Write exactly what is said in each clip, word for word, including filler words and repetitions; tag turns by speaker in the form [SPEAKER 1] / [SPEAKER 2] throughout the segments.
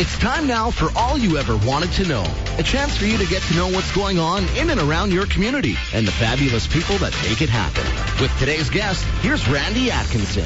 [SPEAKER 1] It's time now for All You Ever Wanted to Know. A chance for you to get to know what's going on in and around your community and the fabulous people that make it happen. With today's guest, here's Randy Atkinson.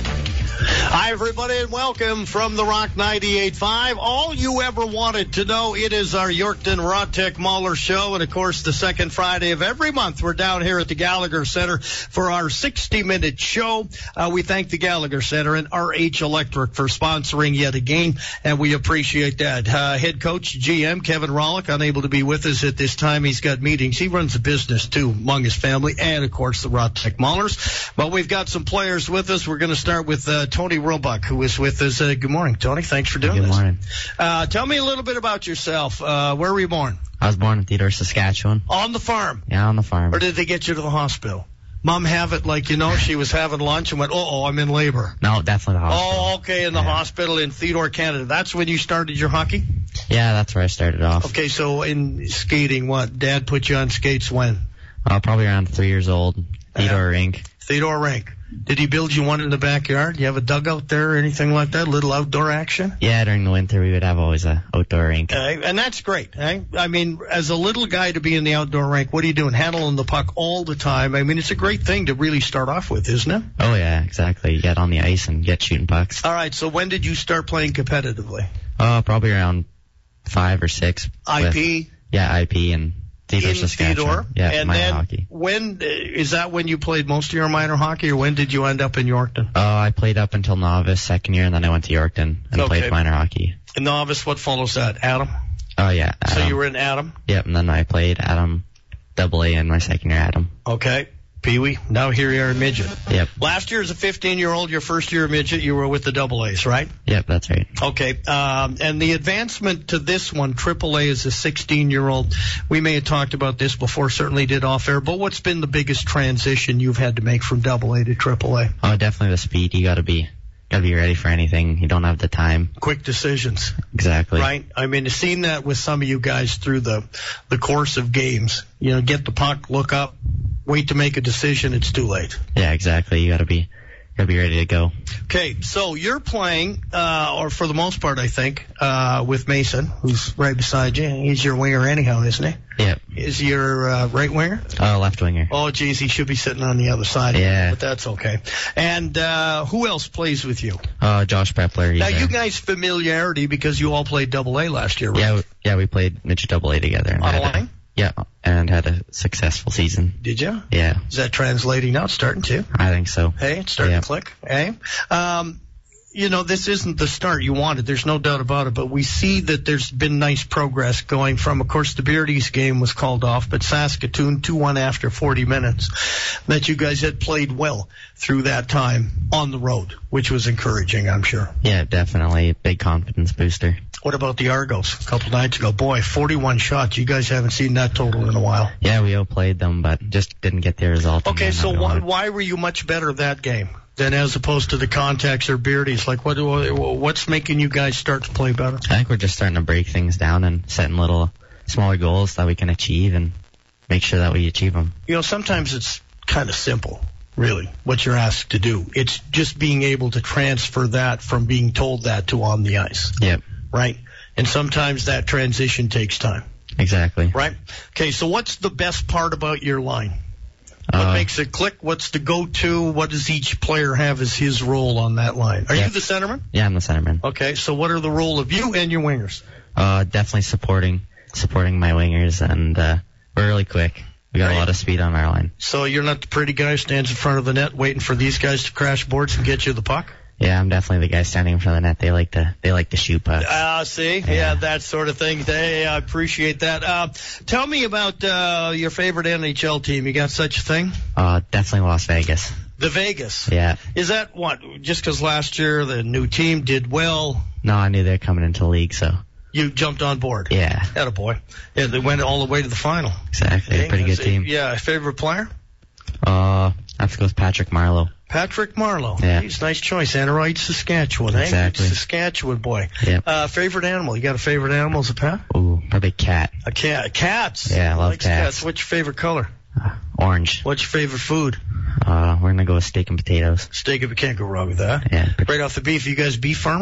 [SPEAKER 2] Hi, everybody, and welcome from the Rock ninety-eight point five. All you ever wanted to know, it is our Yorkton Rotech Mahler Show, and, of course, the second Friday of every month, we're down here at the Gallagher Center for our sixty-minute show. Uh, we thank the Gallagher Center and R H Electric for sponsoring yet again, and we appreciate that. Uh, head coach, G M, Kevin Rollick, unable to be with us at this time. He's got meetings. He runs a business, too, among his family, and, of course, the Rotech Mahlers. But we've got some players with us. We're going to start with uh, Tony Roebuck, who is with us. Uh, good morning, Tony. Thanks for doing
[SPEAKER 3] good
[SPEAKER 2] this.
[SPEAKER 3] Good morning.
[SPEAKER 2] Uh, tell me a little bit about yourself. Uh, where were you born?
[SPEAKER 3] I was born in Theodore, Saskatchewan.
[SPEAKER 2] On the farm?
[SPEAKER 3] Yeah, on the farm.
[SPEAKER 2] Or did they get you to the hospital? Mom have it like, you know, she was having lunch and went, uh-oh, I'm in labor.
[SPEAKER 3] No, definitely the hospital.
[SPEAKER 2] Oh, okay, in the
[SPEAKER 3] yeah.
[SPEAKER 2] hospital in Theodore, Canada. That's when you started your hockey?
[SPEAKER 3] Yeah, that's where I started off.
[SPEAKER 2] Okay, so in skating, what? Dad put you on skates when?
[SPEAKER 3] Uh, probably around three years old. Theodore uh, rink.
[SPEAKER 2] Theodore rink. Did he build you one in the backyard? You have a dugout there or anything like that? Little outdoor action?
[SPEAKER 3] Yeah, during the winter we would have always a outdoor rink.
[SPEAKER 2] Uh, and that's great. Eh? I mean, as a little guy to be in the outdoor rink, what are you doing? Handling the puck all the time. I mean, it's a great thing to really start off with, isn't it?
[SPEAKER 3] Oh, yeah, exactly. You get on the ice and get shooting pucks.
[SPEAKER 2] All right, so when did you start playing competitively?
[SPEAKER 3] Uh, probably around five or six.
[SPEAKER 2] I P?
[SPEAKER 3] With, yeah, I P and Theodore,
[SPEAKER 2] in
[SPEAKER 3] Saskatchewan.
[SPEAKER 2] Theodore?
[SPEAKER 3] Yeah,
[SPEAKER 2] and
[SPEAKER 3] minor
[SPEAKER 2] then
[SPEAKER 3] hockey.
[SPEAKER 2] When, is that when you played most of your minor hockey, or when did you end up in Yorkton?
[SPEAKER 3] Uh, I played up until novice second year, and then I went to Yorkton and
[SPEAKER 2] okay.
[SPEAKER 3] played minor hockey.
[SPEAKER 2] And novice, what follows that? Adam?
[SPEAKER 3] Oh, yeah. Adam.
[SPEAKER 2] So you were in Adam?
[SPEAKER 3] Yep, and then I played Adam double A in my second year, Adam.
[SPEAKER 2] Okay. Pee-wee. Now here you are in midget.
[SPEAKER 3] Yep.
[SPEAKER 2] Last year as a fifteen-year-old, your first year of midget, you were with the double A's, right?
[SPEAKER 3] Yep, that's right.
[SPEAKER 2] Okay. Um, and the advancement to this one, triple A, as a sixteen-year-old, we may have talked about this before, certainly did off-air, but what's been the biggest transition you've had to make from double A to triple A?
[SPEAKER 3] Oh, definitely the speed. You gotta be, gotta be ready for anything. You don't have the time.
[SPEAKER 2] Quick decisions.
[SPEAKER 3] Exactly.
[SPEAKER 2] Right? I mean, I've seen that with some of you guys through the, the course of games. You know, get the puck, look up, wait to make a decision, it's too late.
[SPEAKER 3] Yeah, exactly. You gotta be, gotta be ready to go.
[SPEAKER 2] Okay, so you're playing, uh, or for the most part, I think, uh, with Mason, who's right beside you. He's your winger anyhow, isn't he?
[SPEAKER 3] Yep.
[SPEAKER 2] Is he your uh, right winger?
[SPEAKER 3] Oh, left winger.
[SPEAKER 2] Oh, geez, he should be sitting on the other side.
[SPEAKER 3] Yeah.
[SPEAKER 2] But that's okay. And uh, who else plays with you?
[SPEAKER 3] Uh, Josh Prepler.
[SPEAKER 2] Now,
[SPEAKER 3] there.
[SPEAKER 2] you guys familiarity because you all played double A last year, right?
[SPEAKER 3] Yeah, we, yeah, we played midget double A together. And
[SPEAKER 2] On a
[SPEAKER 3] had
[SPEAKER 2] line?
[SPEAKER 3] Yeah, and had a successful season.
[SPEAKER 2] Did you?
[SPEAKER 3] Yeah.
[SPEAKER 2] Is that translating now? It's starting to.
[SPEAKER 3] I think so.
[SPEAKER 2] Hey, it's starting
[SPEAKER 3] yeah.
[SPEAKER 2] to click. Hey, um, you know, this isn't the start you wanted. There's no doubt about it. But we see that there's been nice progress going from, of course, the Beardies game was called off, but Saskatoon two one after forty minutes. That you guys had played well through that time on the road, which was encouraging, I'm sure.
[SPEAKER 3] Yeah, definitely. Big confidence booster.
[SPEAKER 2] What about the Argos a couple nights ago? Boy, forty-one shots. You guys haven't seen that total in a while.
[SPEAKER 3] Yeah, we outplayed them, but just didn't get the result.
[SPEAKER 2] Okay, so why, why were you much better that game than as opposed to the Contacts or Beardies? Like, what what's making you guys start to play better?
[SPEAKER 3] I think we're just starting to break things down and setting little smaller goals that we can achieve and make sure that we achieve them.
[SPEAKER 2] You know, sometimes it's kind of simple, really, what you're asked to do. It's just being able to transfer that from being told that to on the ice.
[SPEAKER 3] Yep.
[SPEAKER 2] Right? And sometimes that transition takes time.
[SPEAKER 3] Exactly.
[SPEAKER 2] Right? Okay, so what's the best part about your line? What
[SPEAKER 3] uh,
[SPEAKER 2] makes it click? What's the go-to? What does each player have as his role on that line? Are
[SPEAKER 3] yeah.
[SPEAKER 2] you the centerman?
[SPEAKER 3] Yeah, I'm the centerman.
[SPEAKER 2] Okay, so what are the role of you and your wingers?
[SPEAKER 3] Uh, definitely supporting supporting my wingers, and uh, we're really quick. We got
[SPEAKER 2] right.
[SPEAKER 3] a lot of speed on our line.
[SPEAKER 2] So you're not the pretty guy who stands in front of the net waiting for these guys to crash boards and get you the puck?
[SPEAKER 3] Yeah, I'm definitely the guy standing in front of the net. They like to they like to shoot pucks.
[SPEAKER 2] Ah, uh, see? Yeah. yeah, that sort of thing. Hey, I appreciate that. Uh, tell me about uh, your favorite N H L team. You got such a thing?
[SPEAKER 3] Uh, definitely Las Vegas.
[SPEAKER 2] The Vegas?
[SPEAKER 3] Yeah.
[SPEAKER 2] Is that what? Just because last year the new team did well?
[SPEAKER 3] No, I knew they were coming into the league, so.
[SPEAKER 2] You jumped on board?
[SPEAKER 3] Yeah.
[SPEAKER 2] Attaboy. Yeah, they went all the way to the final.
[SPEAKER 3] Exactly.
[SPEAKER 2] Okay.
[SPEAKER 3] A pretty good team.
[SPEAKER 2] Yeah, favorite player?
[SPEAKER 3] Uh, I have to go with Patrick Marleau.
[SPEAKER 2] Patrick Marleau.
[SPEAKER 3] Yeah.
[SPEAKER 2] He's a nice choice. Anorite, Saskatchewan.
[SPEAKER 3] Exactly.
[SPEAKER 2] Eh? Saskatchewan boy.
[SPEAKER 3] Yep.
[SPEAKER 2] Uh, favorite animal? You got a favorite animal as a pet?
[SPEAKER 3] Ooh, probably cat.
[SPEAKER 2] A cat. Cats.
[SPEAKER 3] Yeah, I love
[SPEAKER 2] Likes
[SPEAKER 3] cats.
[SPEAKER 2] cats. What's your favorite color?
[SPEAKER 3] Uh, orange.
[SPEAKER 2] What's your favorite food?
[SPEAKER 3] Uh, we're gonna go with steak and potatoes.
[SPEAKER 2] Steak, we can't go wrong with that.
[SPEAKER 3] Yeah.
[SPEAKER 2] Right off the beef. You guys beef farmers?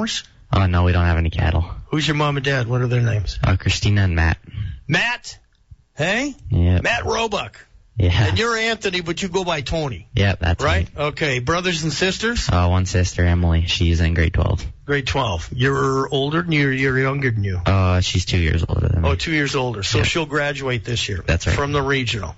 [SPEAKER 3] Oh, no, we don't have any cattle.
[SPEAKER 2] Who's your mom and dad? What are their names?
[SPEAKER 3] Uh, Christina and Matt.
[SPEAKER 2] Matt? Hey?
[SPEAKER 3] Yeah.
[SPEAKER 2] Matt Roebuck.
[SPEAKER 3] Yeah.
[SPEAKER 2] And you're Anthony, but you go by Tony.
[SPEAKER 3] Yeah, that's
[SPEAKER 2] right.
[SPEAKER 3] Right.
[SPEAKER 2] Okay. Brothers and sisters?
[SPEAKER 3] Uh, one sister, Emily. She's in grade twelve.
[SPEAKER 2] Grade twelve. You're older than you, you're younger than you.
[SPEAKER 3] Uh, she's two years older than me.
[SPEAKER 2] Oh, two years older. So
[SPEAKER 3] Yeah.
[SPEAKER 2] she'll graduate this year.
[SPEAKER 3] That's right.
[SPEAKER 2] From the regional.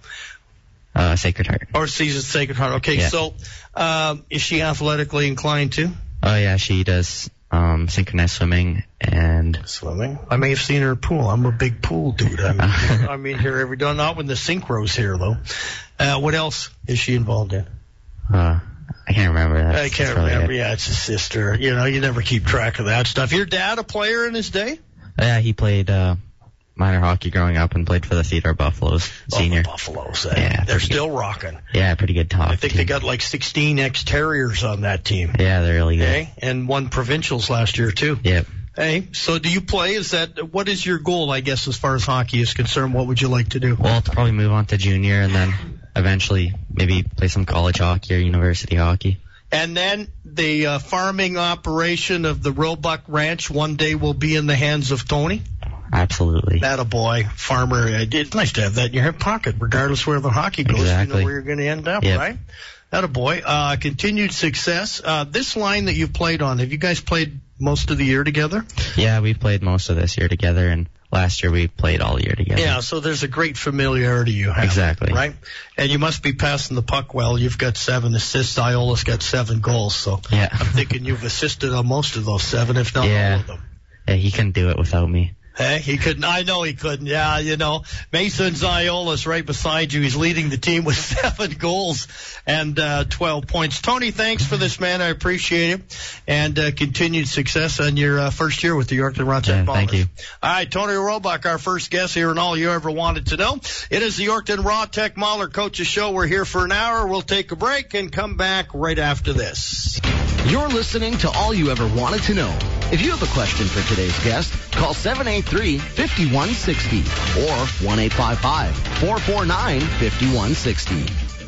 [SPEAKER 3] Uh, Sacred Heart.
[SPEAKER 2] Or sees Sacred Heart. Okay.
[SPEAKER 3] Yeah.
[SPEAKER 2] So, um, is she athletically inclined too?
[SPEAKER 3] Oh, yeah, she does um, synchronized swimming and...
[SPEAKER 2] Swimming? I may have seen her at pool. I'm a big pool dude. I mean, I'm in here every day. Not when the synchro's here, though. Uh, what else is she involved in?
[SPEAKER 3] Uh, I can't remember. That's,
[SPEAKER 2] I can't
[SPEAKER 3] that's really
[SPEAKER 2] remember.
[SPEAKER 3] it.
[SPEAKER 2] Yeah, it's a sister. You know, you never keep track of that stuff. Your dad a player in his day?
[SPEAKER 3] Yeah, he played uh, minor hockey growing up and played for the Theodore Buffaloes senior.
[SPEAKER 2] Oh, the Buffaloes. Eh?
[SPEAKER 3] Yeah,
[SPEAKER 2] They're
[SPEAKER 3] pretty
[SPEAKER 2] still rocking.
[SPEAKER 3] Yeah, pretty good top
[SPEAKER 2] I think
[SPEAKER 3] team.
[SPEAKER 2] they got like sixteen ex-Terriers on that team.
[SPEAKER 3] Yeah, they're really good.
[SPEAKER 2] Okay, and won provincials last year too.
[SPEAKER 3] Yep.
[SPEAKER 2] Hey, so do you play? Is that what is your goal? I guess as far as hockey is concerned, what would you like to do?
[SPEAKER 3] Well, to probably move on to junior and then eventually maybe play some college hockey or university hockey.
[SPEAKER 2] And then the uh, farming operation of the Roebuck Ranch one day will be in the hands of Tony.
[SPEAKER 3] Absolutely.
[SPEAKER 2] That a boy, farmer. It's nice to have that in your hip pocket, regardless where the hockey goes.
[SPEAKER 3] Exactly.
[SPEAKER 2] You know where you're going to end up,
[SPEAKER 3] Yep.
[SPEAKER 2] right? That a boy. Uh, continued success. Uh, this line that you've played on, have you guys played most of the year together?
[SPEAKER 3] Yeah, we played most of this year together, and last year we played all year together.
[SPEAKER 2] Yeah, so there's a great familiarity you have.
[SPEAKER 3] Exactly.
[SPEAKER 2] Right? And you must be passing the puck well. You've got seven assists. Iola's got seven goals. So
[SPEAKER 3] Yeah.
[SPEAKER 2] I'm thinking you've assisted on most of those seven, if not
[SPEAKER 3] Yeah.
[SPEAKER 2] all of them.
[SPEAKER 3] Yeah, he couldn't do it without me.
[SPEAKER 2] Hey, he couldn't. I know he couldn't. Yeah, you know, Mason Ziola's right beside you. He's leading the team with seven goals and uh, twelve points. Tony, thanks for this, man. I appreciate it. And uh, continued success on your uh, first year with the Yorkton Rochester
[SPEAKER 3] Yeah,
[SPEAKER 2] Ballers.
[SPEAKER 3] thank you.
[SPEAKER 2] All right, Tony Roebuck, our first guest here and all you ever wanted to know. It is the Yorkton Raw Tech Mahler Coaches Show. We're here for an hour. We'll take a break and come back right after this.
[SPEAKER 1] You're listening to All You Ever Wanted to Know. If you have a question for today's guest, call seven eight three, five one six zero or one eight five five, four four nine, five one six zero.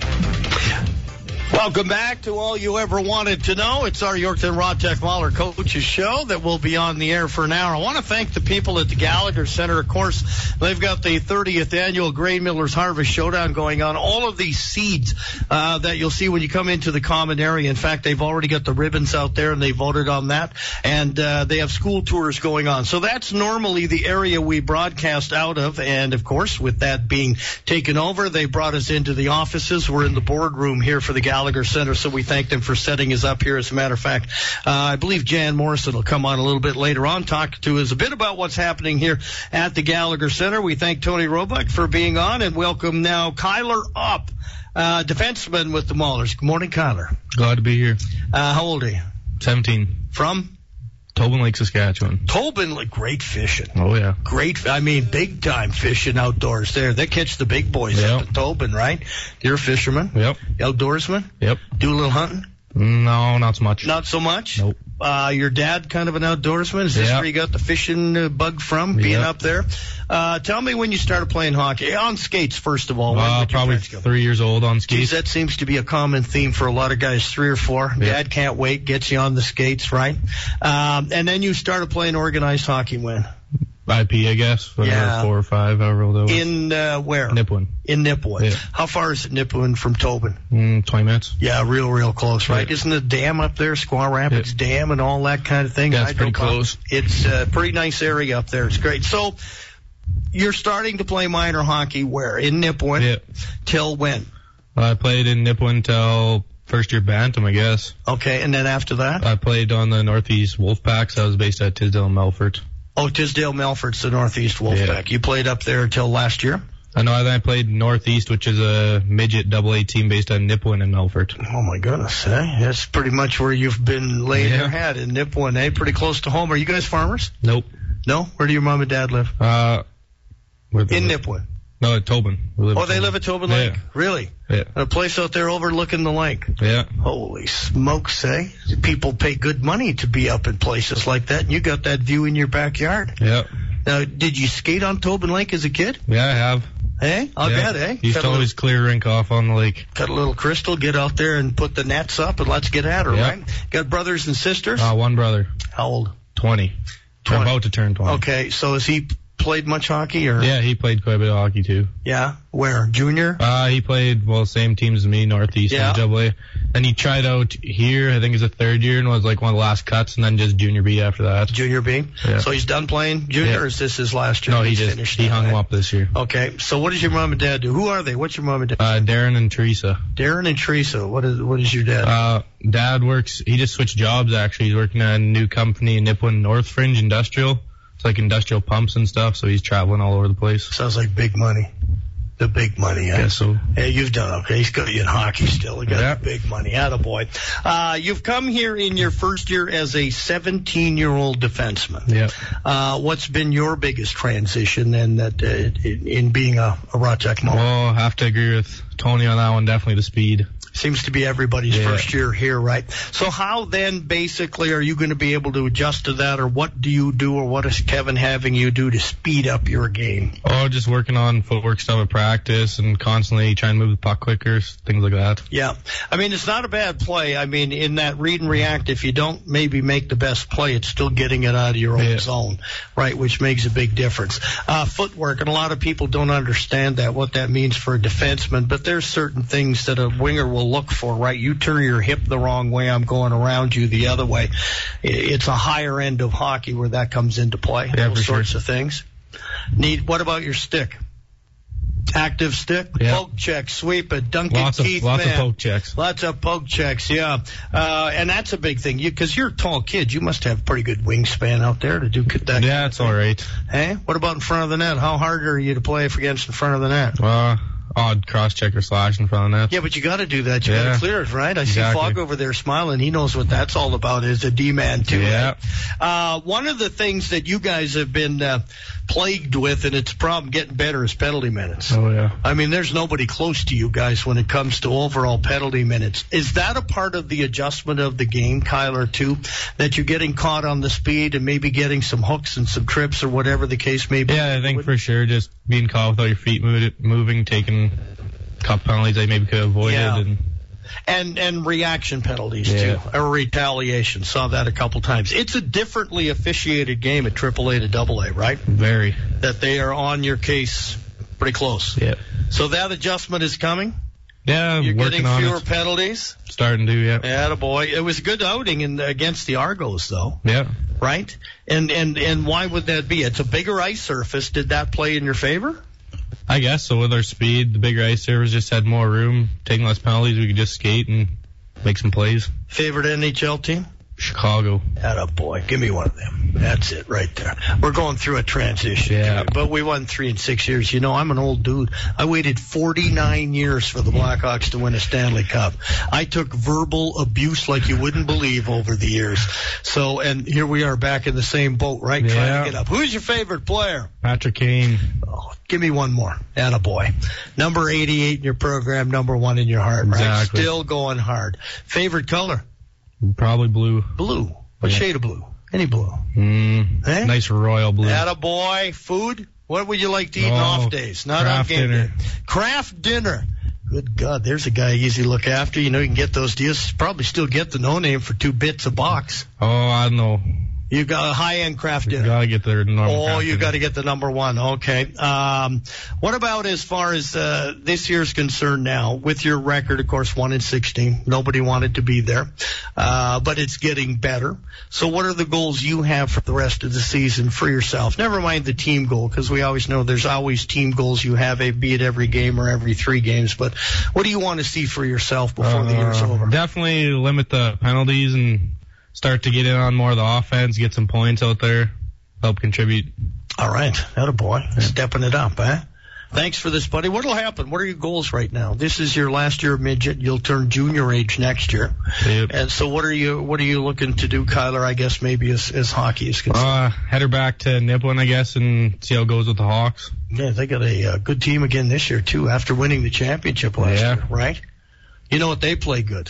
[SPEAKER 2] Welcome back to All You Ever Wanted to Know. It's our Yorkton Raw Tech Mahler Coaches Show that will be on the air for an hour. I want to thank the people at the Gallagher Center. Of course, they've got the thirtieth annual Grain Millers Harvest Showdown going on. All of these seeds uh, that you'll see when you come into the common area. In fact, they've already got the ribbons out there, and they voted on that. And uh, they have school tours going on. So that's normally the area we broadcast out of. And, of course, with that being taken over, they brought us into the offices. We're in the boardroom here for the Gallagher Center, so we thank them for setting us up here. As a matter of fact, uh, I believe Jan Morrison will come on a little bit later on, talk to us a bit about what's happening here at the Gallagher Center. We thank Tony Roebuck for being on, and welcome now Kyler Upp, uh, defenseman with the Maulers. Good morning, Kyler.
[SPEAKER 4] Glad to be here.
[SPEAKER 2] Uh, how old are you?
[SPEAKER 4] seventeen.
[SPEAKER 2] From?
[SPEAKER 4] Tobin Lake, Saskatchewan.
[SPEAKER 2] Tobin, like great fishing.
[SPEAKER 4] Oh, yeah.
[SPEAKER 2] Great, I mean, big time fishing outdoors there. They catch the big boys
[SPEAKER 4] Yep.
[SPEAKER 2] up in Tobin, right? You're a fisherman?
[SPEAKER 4] Yep.
[SPEAKER 2] Outdoorsman?
[SPEAKER 4] Yep.
[SPEAKER 2] Do a little hunting?
[SPEAKER 4] No, not so much.
[SPEAKER 2] Not so much?
[SPEAKER 4] Nope.
[SPEAKER 2] Uh, your dad kind of an outdoorsman? Is this
[SPEAKER 4] Yeah.
[SPEAKER 2] where you got the fishing uh, bug from, being
[SPEAKER 4] Yeah.
[SPEAKER 2] up there? Uh, tell me when you started playing hockey. On skates, first of all. When
[SPEAKER 4] Uh,
[SPEAKER 2] did your
[SPEAKER 4] probably
[SPEAKER 2] parents go?
[SPEAKER 4] three years old on
[SPEAKER 2] Geez,
[SPEAKER 4] skis.
[SPEAKER 2] that seems to be a common theme for a lot of guys, three or four.
[SPEAKER 4] Yeah.
[SPEAKER 2] Dad can't wait, gets you on the skates, right? Um, and then you started playing organized hockey when?
[SPEAKER 4] I P, I guess. Whatever,
[SPEAKER 2] Yeah.
[SPEAKER 4] Four or five, however old I was.
[SPEAKER 2] In uh, where?
[SPEAKER 4] Nipawin.
[SPEAKER 2] In Nipawin.
[SPEAKER 4] Yeah.
[SPEAKER 2] How far is it Nipawin from Tobin?
[SPEAKER 4] Mm, twenty minutes.
[SPEAKER 2] Yeah, real, real close, right?
[SPEAKER 4] Yeah.
[SPEAKER 2] Isn't the dam up there, Squaw Rapids Dam and all that kind of thing?
[SPEAKER 4] Yeah, it's
[SPEAKER 2] I
[SPEAKER 4] pretty
[SPEAKER 2] don't know.
[SPEAKER 4] close.
[SPEAKER 2] It's a pretty nice area up there. It's great. So you're starting to play minor hockey where? In Nipawin?
[SPEAKER 4] Yeah.
[SPEAKER 2] Till when?
[SPEAKER 4] I played in Nipawin till first year Bantam, I guess.
[SPEAKER 2] Okay, and then after that?
[SPEAKER 4] I played on the Northeast Wolfpacks. I was based at Tisdale and Melfort.
[SPEAKER 2] Oh, Tisdale Melfort's the Northeast Wolfpack.
[SPEAKER 4] Yeah.
[SPEAKER 2] You played up there until last year?
[SPEAKER 4] I know. Then I played Northeast, which is a midget double A team based at Nipawin and Melfort.
[SPEAKER 2] Oh, my goodness. Eh? That's pretty much where you've been laying
[SPEAKER 4] Yeah.
[SPEAKER 2] your hat in Nipawin, eh? Pretty close to home. Are you guys farmers?
[SPEAKER 4] Nope.
[SPEAKER 2] No? Where do your mom and dad live?
[SPEAKER 4] Uh, where they
[SPEAKER 2] In
[SPEAKER 4] live?
[SPEAKER 2] Nipawin.
[SPEAKER 4] No, at Tobin. We live
[SPEAKER 2] Oh,
[SPEAKER 4] at
[SPEAKER 2] they
[SPEAKER 4] Tobin.
[SPEAKER 2] live at Tobin
[SPEAKER 4] Yeah.
[SPEAKER 2] Lake? Really?
[SPEAKER 4] Yeah.
[SPEAKER 2] A place out there overlooking the lake.
[SPEAKER 4] Yeah.
[SPEAKER 2] Holy smokes, eh? People pay good money to be up in places like that, and you got that view in your backyard.
[SPEAKER 4] Yeah.
[SPEAKER 2] Now, did you skate on Tobin Lake as a kid?
[SPEAKER 4] Yeah, I have.
[SPEAKER 2] Eh? I'll
[SPEAKER 4] yeah.
[SPEAKER 2] bet, eh?
[SPEAKER 4] Used
[SPEAKER 2] cut,
[SPEAKER 4] to
[SPEAKER 2] a
[SPEAKER 4] always clear rink off on the lake.
[SPEAKER 2] little, cut a little crystal, get out there and put the nets up, and let's get at her,
[SPEAKER 4] Yeah.
[SPEAKER 2] right? Got brothers and sisters?
[SPEAKER 4] Uh, one brother,
[SPEAKER 2] How old?
[SPEAKER 4] twenty.
[SPEAKER 2] twenty.
[SPEAKER 4] I'm about to turn twenty.
[SPEAKER 2] Okay, so has he played much hockey? Or
[SPEAKER 4] Yeah, he played quite a bit of hockey too.
[SPEAKER 2] Yeah? Where? Junior?
[SPEAKER 4] Uh, he played, well, same teams as me, Northeast
[SPEAKER 2] Yeah.
[SPEAKER 4] and double A. Then he tried out here, I think it was a third year, and was like one of the last cuts, and then just junior B after that.
[SPEAKER 2] Junior B?
[SPEAKER 4] Yeah.
[SPEAKER 2] So he's done playing junior,
[SPEAKER 4] Yeah.
[SPEAKER 2] or is this his last year?
[SPEAKER 4] No, he
[SPEAKER 2] He's
[SPEAKER 4] just,
[SPEAKER 2] finished
[SPEAKER 4] he
[SPEAKER 2] now,
[SPEAKER 4] hung
[SPEAKER 2] right?
[SPEAKER 4] him up this year.
[SPEAKER 2] Okay, so what does your mom and dad do? Who are they? What's your mom and dad?
[SPEAKER 4] Uh, Darren and Teresa.
[SPEAKER 2] Darren and Teresa. What is what is your dad?
[SPEAKER 4] Uh, dad works, he just switched jobs actually. He's working at a new company in Nipawin, North Fringe Industrial. It's like industrial pumps and stuff, so he's traveling all over the place.
[SPEAKER 2] Sounds like big money. The big money,
[SPEAKER 4] I
[SPEAKER 2] eh?
[SPEAKER 4] guess so.
[SPEAKER 2] Hey, you've done okay. He's got you in hockey still. You got
[SPEAKER 4] Yeah.
[SPEAKER 2] the big money. Attaboy. Uh, you've come here in your first year as a seventeen-year-old defenseman.
[SPEAKER 4] Yeah.
[SPEAKER 2] Uh, what's been your biggest transition in that uh, in, in being a, a Rotech Mauler?
[SPEAKER 4] Well, I have to agree with Tony on that one, definitely the speed.
[SPEAKER 2] Seems to be everybody's
[SPEAKER 4] Yeah.
[SPEAKER 2] first year here, right? So how then basically are you going to be able to adjust to that, or what do you do, or what is Kevin having you do to speed up your game?
[SPEAKER 4] Oh, just working on footwork stuff at practice and constantly trying to move the puck quicker, things like that.
[SPEAKER 2] Yeah. I mean, it's not a bad play. I mean, in that read and react, if you don't maybe make the best play, it's still getting it out of your own
[SPEAKER 4] Yeah.
[SPEAKER 2] zone, right, which makes a big difference. Uh, footwork, and a lot of people don't understand that, what that means for a defenseman, but there's certain things that a winger will look for, right? You turn your hip the wrong way, I'm going around you the other way. It's a higher end of hockey where that comes into play,
[SPEAKER 4] Yeah,
[SPEAKER 2] those
[SPEAKER 4] for
[SPEAKER 2] sorts
[SPEAKER 4] sure.
[SPEAKER 2] of things. Need. What about your stick? Active stick?
[SPEAKER 4] Yeah.
[SPEAKER 2] Poke check, sweep it, dunk
[SPEAKER 4] Lots
[SPEAKER 2] it,
[SPEAKER 4] of
[SPEAKER 2] Keith
[SPEAKER 4] lots
[SPEAKER 2] man.
[SPEAKER 4] of poke checks.
[SPEAKER 2] Lots of poke checks, yeah. Uh, and that's a big thing. You, cause you're a tall kid. You must have pretty good wingspan out there to do that.
[SPEAKER 4] Yeah, it's all right.
[SPEAKER 2] Hey, what about in front of the net? How hard are you to play if against in front of the net?
[SPEAKER 4] Uh, odd cross check or slash in front of the net.
[SPEAKER 2] Yeah, but you got to do that. You got
[SPEAKER 4] Yeah.
[SPEAKER 2] to clear it, right? I
[SPEAKER 4] Exactly.
[SPEAKER 2] see Fogg over there smiling. He knows what that's all about. Is a D-man too.
[SPEAKER 4] Yeah.
[SPEAKER 2] Right? Uh, one of the things that you guys have been uh, plagued with, and it's a problem getting better, is penalty minutes.
[SPEAKER 4] Oh, yeah.
[SPEAKER 2] I mean, there's nobody close to you guys when it comes to overall penalty minutes. Is that a part of the adjustment of the game, Kyler, too, that you're getting caught on the speed and maybe getting some hooks and some trips or whatever the case may be?
[SPEAKER 4] Yeah, I think for sure just being caught without your feet move, moving, taking cup penalties I maybe could have avoided.
[SPEAKER 2] Yeah.
[SPEAKER 4] And
[SPEAKER 2] And and reaction penalties,
[SPEAKER 4] Yeah.
[SPEAKER 2] too, or retaliation. Saw that a couple times. It's a differently officiated game at triple A to double A, right?
[SPEAKER 4] very.
[SPEAKER 2] That they are on your case pretty close.
[SPEAKER 4] Yeah.
[SPEAKER 2] So that adjustment is coming?
[SPEAKER 4] Yeah,
[SPEAKER 2] You're
[SPEAKER 4] working
[SPEAKER 2] getting
[SPEAKER 4] on
[SPEAKER 2] fewer
[SPEAKER 4] it.
[SPEAKER 2] penalties?
[SPEAKER 4] Starting to, yeah.
[SPEAKER 2] Attaboy. It was a good outing in, against the Argos, though,
[SPEAKER 4] Yeah.
[SPEAKER 2] right? And, and, and why would that be? It's a bigger ice surface. Did that play in your favor?
[SPEAKER 4] I guess so. With our speed, the bigger ice servers just had more room, taking less penalties. We could just skate and make some plays.
[SPEAKER 2] Favorite N H L team?
[SPEAKER 4] Chicago.
[SPEAKER 2] Attaboy. Give me one of them. That's it right there. We're going through a transition.
[SPEAKER 4] Yeah.
[SPEAKER 2] But we won three in six years. You know, I'm an old dude. I waited forty-nine years for the Blackhawks to win a Stanley Cup. I took verbal abuse like you wouldn't believe over the years. So, and here we are back in the same boat, right? Trying
[SPEAKER 4] Yeah.
[SPEAKER 2] to get up. Who's your favorite player?
[SPEAKER 4] Patrick Kane.
[SPEAKER 2] Oh, give me one more. Attaboy. Number eighty-eight in your program, number one in your heart, right?
[SPEAKER 4] Exactly.
[SPEAKER 2] Still going hard. Favorite color?
[SPEAKER 4] Probably blue.
[SPEAKER 2] Blue. What
[SPEAKER 4] Yeah.
[SPEAKER 2] shade of blue? Any blue.
[SPEAKER 4] Mm,
[SPEAKER 2] Eh?
[SPEAKER 4] Nice royal blue.
[SPEAKER 2] Attaboy. Food? What would you like to eat on
[SPEAKER 4] Oh,
[SPEAKER 2] off days? Not on
[SPEAKER 4] craft
[SPEAKER 2] game
[SPEAKER 4] dinner.
[SPEAKER 2] day. Craft dinner. Good God, there's a guy easy to look after. You know, you can get those deals. Probably still get the no name for two bits a box.
[SPEAKER 4] Oh, I don't know.
[SPEAKER 2] You got a high-end craft
[SPEAKER 4] You
[SPEAKER 2] dinner.
[SPEAKER 4] gotta get their normal.
[SPEAKER 2] Oh,
[SPEAKER 4] craft
[SPEAKER 2] you
[SPEAKER 4] dinner.
[SPEAKER 2] got to get the number one. Okay. Um, what about as far as uh, this year's concerned now? With your record, of course, one in sixteen. Nobody wanted to be there, uh, but it's getting better. So, what are the goals you have for the rest of the season for yourself? Never mind the team goal, because we always know there's always team goals you have, be it every game or every three games. But what do you want to see for yourself before the year's
[SPEAKER 4] Uh,
[SPEAKER 2] over?
[SPEAKER 4] Definitely limit the penalties and start to get in on more of the offense, get some points out there, help contribute.
[SPEAKER 2] All right. Attaboy. Stepping it up, eh? Thanks for this, buddy. What'll happen? What are your goals right now? This is your last year of midget. You'll turn junior age next year.
[SPEAKER 4] Yep.
[SPEAKER 2] And so what are you what are you looking to do, Kyler, I guess maybe as, as hockey is concerned?
[SPEAKER 4] Uh, head her back to Nipawin, I guess, and see how it goes with the Hawks.
[SPEAKER 2] Yeah, they got a uh, good team again this year, too, after winning the championship last
[SPEAKER 4] Yeah.
[SPEAKER 2] year, right? You know what? They play good.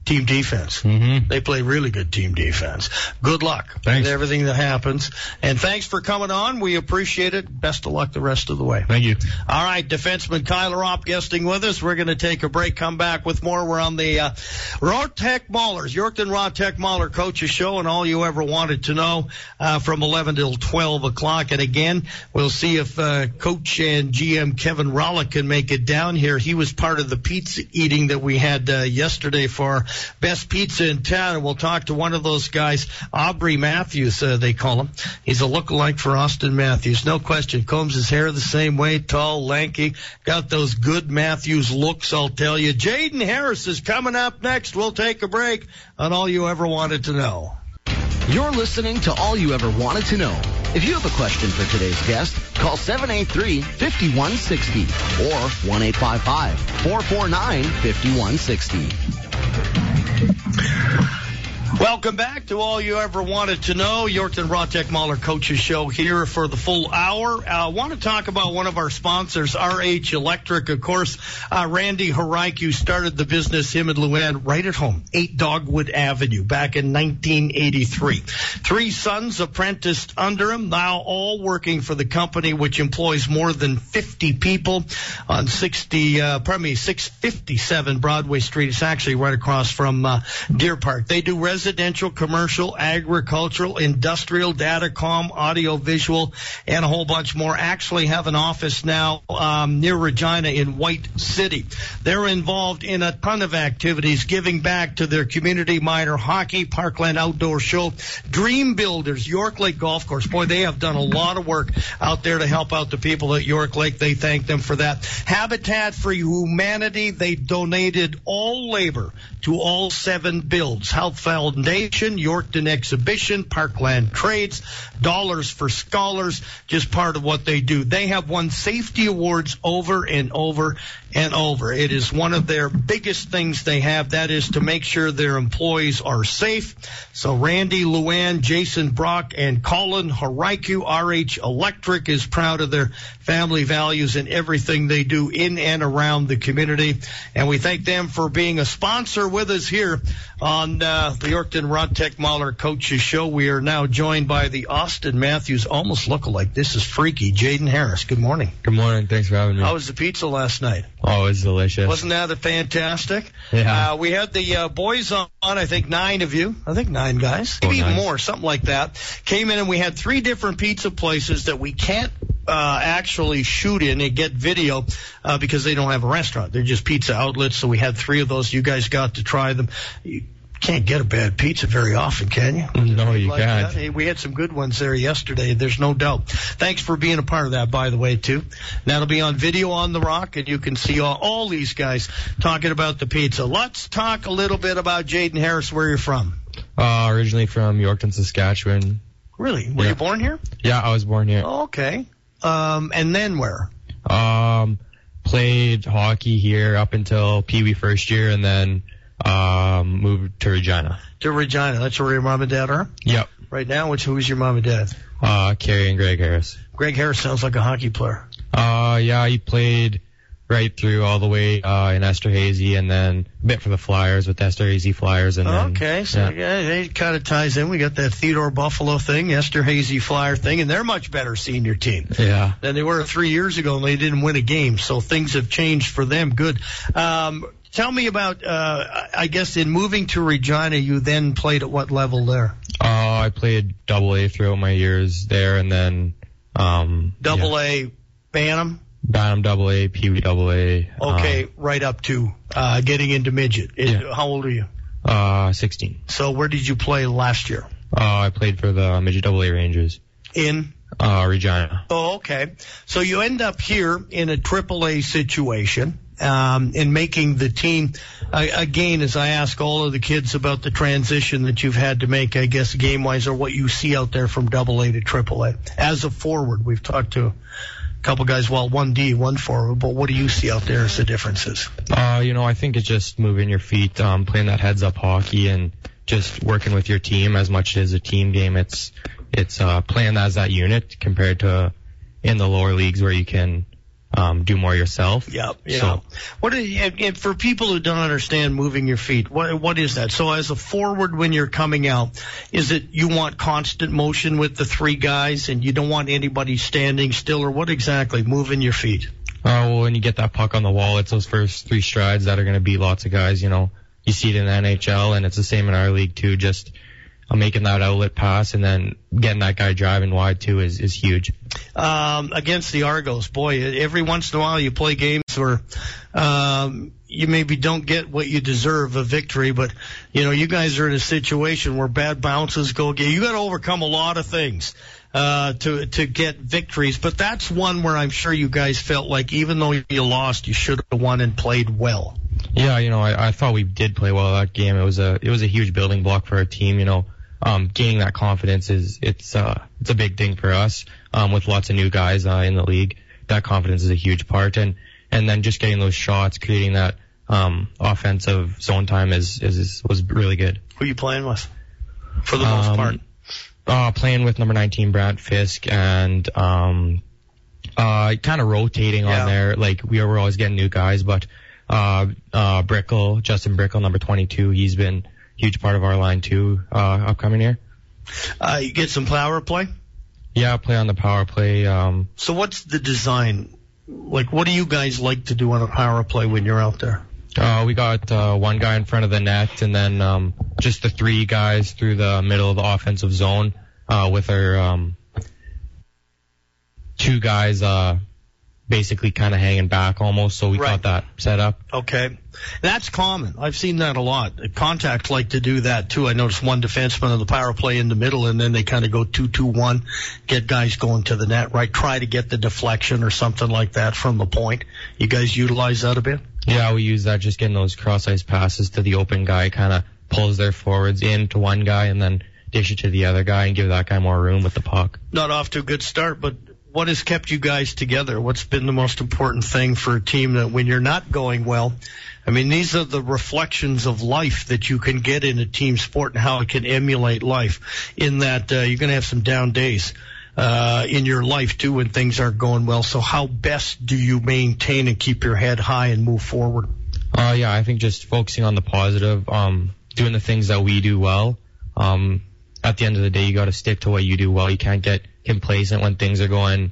[SPEAKER 2] team defense.
[SPEAKER 4] Mm-hmm.
[SPEAKER 2] They play really good team defense. Good luck
[SPEAKER 4] Thanks.
[SPEAKER 2] with everything that happens. And thanks for coming on. We appreciate it. Best of luck the rest of the way.
[SPEAKER 4] Thank you.
[SPEAKER 2] All right, defenseman Kyler Opp guesting with us. We're going to take a break, come back with more. We're on the uh, Rotech Maulers, Yorkton Rotech Mauler Coaches Show, and all you ever wanted to know uh, from eleven till twelve o'clock. And again, we'll see if uh, Coach and G M Kevin Rollick can make it down here. He was part of the pizza eating that we had uh, yesterday for best pizza in town, and we'll talk to one of those guys, Aubrey Matthews, uh, they call him. He's a lookalike for Austin Matthews, no question. Combs his hair the same way, tall, lanky, got those good Matthews looks, I'll tell you. Jaden Harris is coming up next. We'll take a break on All You Ever Wanted to Know.
[SPEAKER 1] You're listening to All You Ever Wanted to Know. If you have a question for today's guest, call seven eight three, five one six zero or one eight five five, four four nine, five one six zero.
[SPEAKER 2] Welcome back to All You Ever Wanted to Know, Yorkton Rotech Mauler Coaches Show here for the full hour. I uh, want to talk about one of our sponsors, R H Electric. Of course, uh, Randy Haraiku started the business, him and Luann, right at home, eight Dogwood Avenue, back in nineteen eighty-three. Three sons apprenticed under him, now all working for the company, which employs more than fifty people on sixty, uh, pardon me, six fifty-seven Broadway Street. It's actually right across from uh, Deer Park. They do residential Residential, commercial, agricultural, industrial, datacom, audio, visual, and a whole bunch more. Actually have an office now um, near Regina in White City. They're involved in a ton of activities, giving back to their community, minor hockey, Parkland Outdoor Show, Dream Builders, York Lake Golf Course. Boy, they have done a lot of work out there to help out the people at York Lake. They thank them for that. Habitat for Humanity, they donated all labor to all seven builds. Health Foundation, Yorkton Exhibition, Parkland Trades, Dollars for Scholars, just part of what they do. They have won safety awards over and over and over. It is one of their biggest things they have. That is to make sure their employees are safe. So Randy, Luann, Jason Brock, and Colin Haraiku, R H Electric, is proud of their family values and everything they do in and around the community. And we thank them for being a sponsor with us here on uh, the Yorkton Rotech Mauler Coaches Show. We are now joined by the Austin Matthews almost lookalike. This is freaky, Jaden Harris. Good morning.
[SPEAKER 5] Good morning. Thanks for having me.
[SPEAKER 2] How was the pizza last night?
[SPEAKER 5] Oh, it was delicious.
[SPEAKER 2] Wasn't that a fantastic?
[SPEAKER 5] Yeah.
[SPEAKER 2] Uh, we had the uh, boys on, I think nine of you. I think nine guys.
[SPEAKER 5] Oh,
[SPEAKER 2] Maybe even
[SPEAKER 5] nice.
[SPEAKER 2] more, something like that. Came in and we had three different pizza places that we can't uh, actually shoot in and get video uh, because they don't have a restaurant. They're just pizza outlets. So we had three of those. You guys got to try them. You can't get a bad pizza very often, can you?
[SPEAKER 5] No, you
[SPEAKER 2] Like
[SPEAKER 5] can't.
[SPEAKER 2] that? Hey, we had some good ones there yesterday. There's no doubt. Thanks for being a part of that, by the way, too. That'll be on video on the Rock, and you can see all, all these guys talking about the pizza. Let's talk a little bit about Jaden Harris, where you're from.
[SPEAKER 5] Uh, originally from Yorkton, Saskatchewan.
[SPEAKER 2] Really? Were
[SPEAKER 5] Yeah.
[SPEAKER 2] you born here?
[SPEAKER 5] Yeah, I was born here.
[SPEAKER 2] Oh, okay. Um, and then where?
[SPEAKER 5] Um, played hockey here up until Pee Wee first year, and then um moved to Regina.
[SPEAKER 2] To Regina. That's where your mom and dad are?
[SPEAKER 5] Yep.
[SPEAKER 2] Right now, which who's your mom and dad?
[SPEAKER 5] Uh, Carrie and Greg Harris.
[SPEAKER 2] Greg Harris sounds like a hockey player.
[SPEAKER 5] Uh, yeah, he played right through all the way uh, in Esterhazy, and then a bit for the Flyers with the Esterhazy Flyers, and then
[SPEAKER 2] Okay, so
[SPEAKER 5] yeah.
[SPEAKER 2] yeah, it kind of ties in. We got that Theodore Buffalo thing, Esterhazy Flyer thing, and they're a much better senior team
[SPEAKER 5] Yeah.
[SPEAKER 2] than they were three years ago, and they didn't win a game. So things have changed for them. Good. Um, tell me about, uh, I guess, in moving to Regina, you then played at what level there?
[SPEAKER 5] Uh, I played double A throughout my years there, and then um,
[SPEAKER 2] Double
[SPEAKER 5] yeah.
[SPEAKER 2] A, Bantam.
[SPEAKER 5] Bantam double A, Pee Wee double A.
[SPEAKER 2] Okay, right up to uh, getting into midget. It-
[SPEAKER 5] Yeah.
[SPEAKER 2] How old are you?
[SPEAKER 5] Uh, uh, sixteen.
[SPEAKER 2] So where did you play last year?
[SPEAKER 5] Uh, I played for the midget double A Rangers.
[SPEAKER 2] In?
[SPEAKER 5] Uh, Regina.
[SPEAKER 2] Oh, okay. So you end up here in a triple A situation, um, in making the team. Uh, again, as I ask all of the kids about the transition that you've had to make, I guess game-wise, or what you see out there from double A to triple A. As a forward, we've talked to a couple guys, well, one D, one forward, but what do you see out there as the differences?
[SPEAKER 5] Uh, you know, I think it's just moving your feet, um, playing that heads-up hockey, and just working with your team as much as a team game. It's it's uh, playing as that unit compared to in the lower leagues where you can um, do more yourself.
[SPEAKER 2] Yeah, yeah.
[SPEAKER 5] So,
[SPEAKER 2] What is, and- and for people who don't understand moving your feet, what what is that? So as a forward, when you're coming out, is it you want constant motion with the three guys, and you don't want anybody standing still, or what exactly? Moving your feet.
[SPEAKER 5] Uh, well, when you get that puck on the wall, it's those first three strides that are going to beat lots of guys. You know, you see it in the N H L, and it's the same in our league too. Just uh, making that outlet pass and then getting that guy driving wide too is, is huge.
[SPEAKER 2] Um, against the Argos, boy, every once in a while you play games where um, you maybe don't get what you deserve, a victory, but you know you guys are in a situation where bad bounces go. You got to overcome a lot of things uh, to to get victories, but that's one where I'm sure you guys felt like even though you lost, you should have won and played well.
[SPEAKER 5] Yeah, you know, I, I thought we did play well that game. It was a it was a huge building block for our team. You know, um, gaining that confidence is it's uh it's a big thing for us. Um, with lots of new guys uh, in the league, that confidence is a huge part, and and then just getting those shots, creating that um offensive zone time is is, is was really good.
[SPEAKER 2] Who are you playing with, for the most
[SPEAKER 5] Um,
[SPEAKER 2] part?
[SPEAKER 5] Uh, playing with number nineteen Brant Fisk and um uh kind of rotating
[SPEAKER 2] Yeah.
[SPEAKER 5] on there. Like we were always getting new guys, but uh uh Brickle, Justin Brickle, number twenty-two, he's been a huge part of our line too, uh upcoming year.
[SPEAKER 2] Uh, you get some power play.
[SPEAKER 5] Yeah, play on the power play. Um
[SPEAKER 2] So what's the design? Like, what do you guys like to do on a power play when you're out there?
[SPEAKER 5] uh we got uh one guy in front of the net and then um just the three guys through the middle of the offensive zone, uh with our um two guys uh basically kind of hanging back almost, so we
[SPEAKER 2] Right.
[SPEAKER 5] got that set up.
[SPEAKER 2] Okay. That's common. I've seen that a lot. Contact like to do that too. I noticed one defenseman on the power play in the middle, and then they kind of go two two one, get guys going to the net, right? Try to get the deflection or something like that from the point. You guys utilize that a bit?
[SPEAKER 5] Yeah, we use that, just getting those cross ice passes to the open guy, kind of pulls their forwards in to one guy and then dish it to the other guy and give that guy more room with the puck.
[SPEAKER 2] Not off to a good start, but what has kept you guys together? What's been the most important thing for a team that when you're not going well? I mean, these are the reflections of life that you can get in a team sport and how it can emulate life, in that uh, you're going to have some down days uh, in your life too when things aren't going well. So how best do you maintain and keep your head high and move forward?
[SPEAKER 5] Uh, yeah, I think just focusing on the positive, um, doing the things that we do well. Um, at the end of the day, you got to stick to what you do well. You can't get complacent when things are going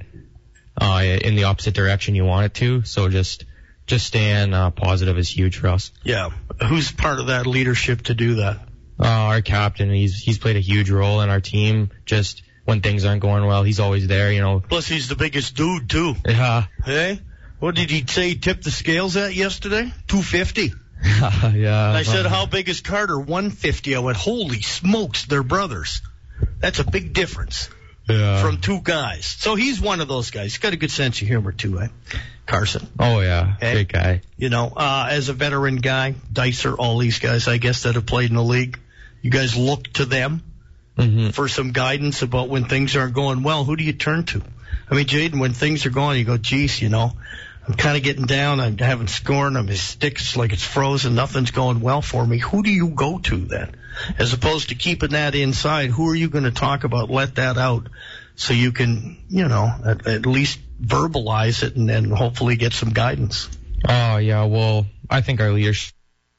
[SPEAKER 5] uh, in the opposite direction you want it to. So just just staying uh, positive is huge for us.
[SPEAKER 2] Yeah. Who's part of that leadership to do that?
[SPEAKER 5] Uh, our captain, he's he's played a huge role in our team. Just when things aren't going well, he's always there. You know.
[SPEAKER 2] Plus, he's the biggest dude too.
[SPEAKER 5] Yeah.
[SPEAKER 2] Hey, what did he say he tipped the scales at yesterday? two fifty.
[SPEAKER 5] Yeah.
[SPEAKER 2] I said, how big is Carter? one fifty. I went, holy smokes, they're brothers. That's a big difference
[SPEAKER 5] Yeah.
[SPEAKER 2] from two guys. So he's one of those guys. He's got a good sense of humor too, eh? Carson.
[SPEAKER 5] Oh yeah,
[SPEAKER 2] Hey.
[SPEAKER 5] great guy.
[SPEAKER 2] You know, uh, as a veteran guy, Dicer, all these guys, I guess, that have played in the league, you guys look to them
[SPEAKER 5] hmm
[SPEAKER 2] for some guidance about when things aren't going well. Who do you turn to? I mean, Jaden, when things are going, you go, geez, you know, I'm kind of getting down. I haven't scored. I'm his sticks like it's frozen. Nothing's going well for me. Who do you go to then? As opposed to keeping that inside, who are you going to talk about? Let that out so you can, you know, at, at least verbalize it and then hopefully get some guidance.
[SPEAKER 5] Oh yeah, well, I think our leadership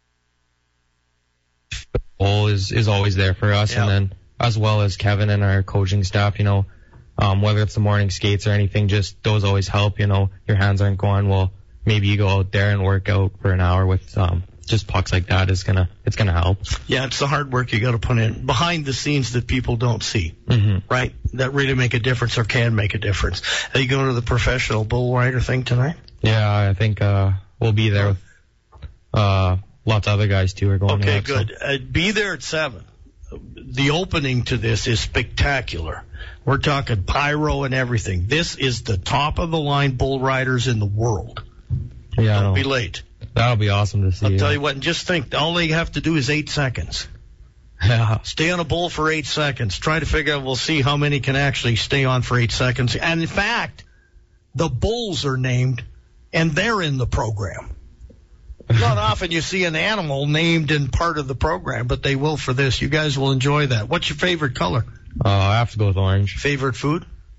[SPEAKER 5] goal is is always there for us,
[SPEAKER 2] Yeah.
[SPEAKER 5] and then as well as Kevin and our coaching staff, you know, um, whether it's the morning skates or anything, just those always help. You know, your hands aren't going well. Maybe you go out there and work out for an hour with um, just pucks like that is gonna it's gonna help.
[SPEAKER 2] Yeah, it's the hard work you got to put in behind the scenes that people don't see,
[SPEAKER 5] hmm
[SPEAKER 2] right? That really make a difference or can make a difference. Are you going to the professional bull rider thing tonight?
[SPEAKER 5] Yeah, I think uh, we'll be there with uh, lots of other guys too. Are going.
[SPEAKER 2] Okay,
[SPEAKER 5] up, so-
[SPEAKER 2] good. Uh, be there at seven. The opening to this is spectacular. We're talking pyro and everything. This is the top of the line bull riders in the world.
[SPEAKER 5] Yeah, I
[SPEAKER 2] Don't
[SPEAKER 5] know.
[SPEAKER 2] be late.
[SPEAKER 5] That'll be awesome to see.
[SPEAKER 2] I'll
[SPEAKER 5] yeah.
[SPEAKER 2] tell you what, and just think, all they have to do is eight seconds.
[SPEAKER 5] Yeah.
[SPEAKER 2] Stay on a bull for eight seconds. Try to figure out, we'll see how many can actually stay on for eight seconds. And in fact, the bulls are named, and they're in the program. Not often you see an animal named in part of the program, but they will for this. You guys will enjoy that. What's your favorite color?
[SPEAKER 5] Uh, I have to go with orange.
[SPEAKER 2] Favorite food?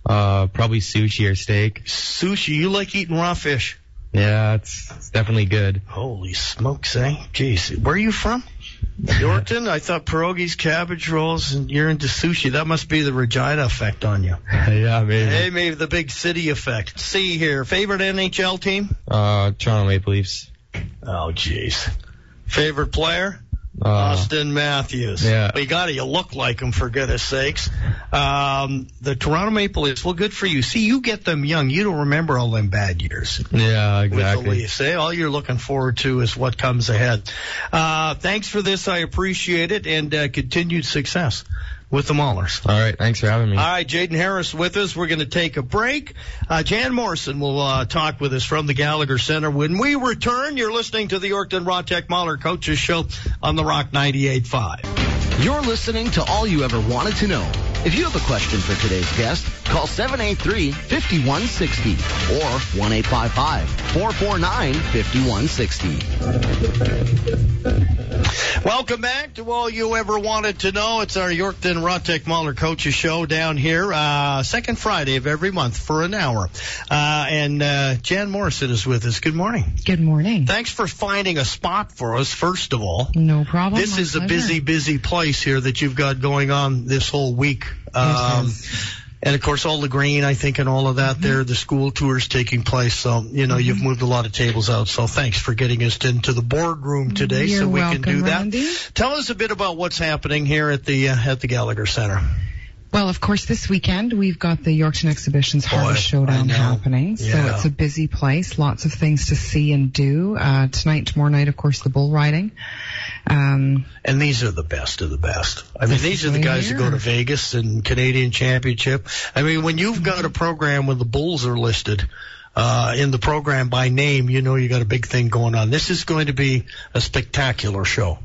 [SPEAKER 5] Uh, probably sushi or steak.
[SPEAKER 2] Sushi. You like eating raw fish?
[SPEAKER 5] Yeah, it's, it's definitely good.
[SPEAKER 2] Holy smokes, eh? Jeez. Where are you from? Yorkton? I thought pierogies, cabbage rolls, and you're into sushi. That must be the Regina effect on you.
[SPEAKER 5] Yeah, maybe.
[SPEAKER 2] Hey, maybe the big city effect. See here. Favorite N H L team?
[SPEAKER 5] Uh, Toronto Maple Leafs.
[SPEAKER 2] Oh, jeez. Favorite player?
[SPEAKER 5] Uh,
[SPEAKER 2] Austin Matthews.
[SPEAKER 5] Yeah.
[SPEAKER 2] Well, you got to, you look like him, for goodness sakes. Um, the Toronto Maple Leafs, well, good for you. See, you get them young. You don't remember all them bad years.
[SPEAKER 5] Yeah,
[SPEAKER 2] With the
[SPEAKER 5] exactly.
[SPEAKER 2] Leafs. Eh? All you're looking forward to is what comes ahead. Uh, thanks for this. I appreciate it, and uh, continued success with the Maulers.
[SPEAKER 5] All right, thanks for having me.
[SPEAKER 2] All right, Jaden Harris with us. We're going to take a break. Uh, Jan Morrison will uh, talk with us from the Gallagher Center. When we return, you're listening to the Yorkton Rotech Mahler Coaches Show on the Rock ninety-eight point five.
[SPEAKER 1] You're listening to All You Ever Wanted to Know. If you have a question for today's guest, call seven eight three, five one six zero or one eight five five, four four nine, five one six zero.
[SPEAKER 2] Welcome back to All You Ever Wanted to Know. It's our Yorkton Rotech Mahler Coaches Show down here, uh, second Friday of every month for an hour. Uh, and uh, Jan Morrison is with us. Good morning.
[SPEAKER 6] Good morning.
[SPEAKER 2] Thanks for finding a spot for us, first of all.
[SPEAKER 6] No problem.
[SPEAKER 2] This
[SPEAKER 6] My
[SPEAKER 2] is a
[SPEAKER 6] pleasure.
[SPEAKER 2] busy, busy place here that you've got going on this whole week. Um, and, of course, all the green, I think, and all of that
[SPEAKER 6] Mm-hmm.
[SPEAKER 2] there, the school tours taking place. So, you know, mm-hmm. you've moved a lot of tables out. So thanks for getting us into the boardroom today
[SPEAKER 6] You're
[SPEAKER 2] so we
[SPEAKER 6] welcome,
[SPEAKER 2] can do that.
[SPEAKER 6] Randy.
[SPEAKER 2] Tell us a bit about what's happening here at the uh, at the Gallagher Center.
[SPEAKER 6] Well, of course, this weekend we've got the Yorkton Exhibitions Harvest
[SPEAKER 2] Boy, I
[SPEAKER 6] Showdown
[SPEAKER 2] know.
[SPEAKER 6] happening. So
[SPEAKER 2] Yeah.
[SPEAKER 6] it's a busy place, lots of things to see and do. Uh, tonight, tomorrow night, of course, the bull riding. Um,
[SPEAKER 2] And these are the best of the best. I mean,
[SPEAKER 6] This
[SPEAKER 2] these
[SPEAKER 6] is
[SPEAKER 2] are the
[SPEAKER 6] right
[SPEAKER 2] guys that go
[SPEAKER 6] here.
[SPEAKER 2] to Vegas and Canadian Championship. I mean, when you've got a program when the Bulls are listed uh, in the program by name, you know you got a big thing going on. This is going to be a spectacular show.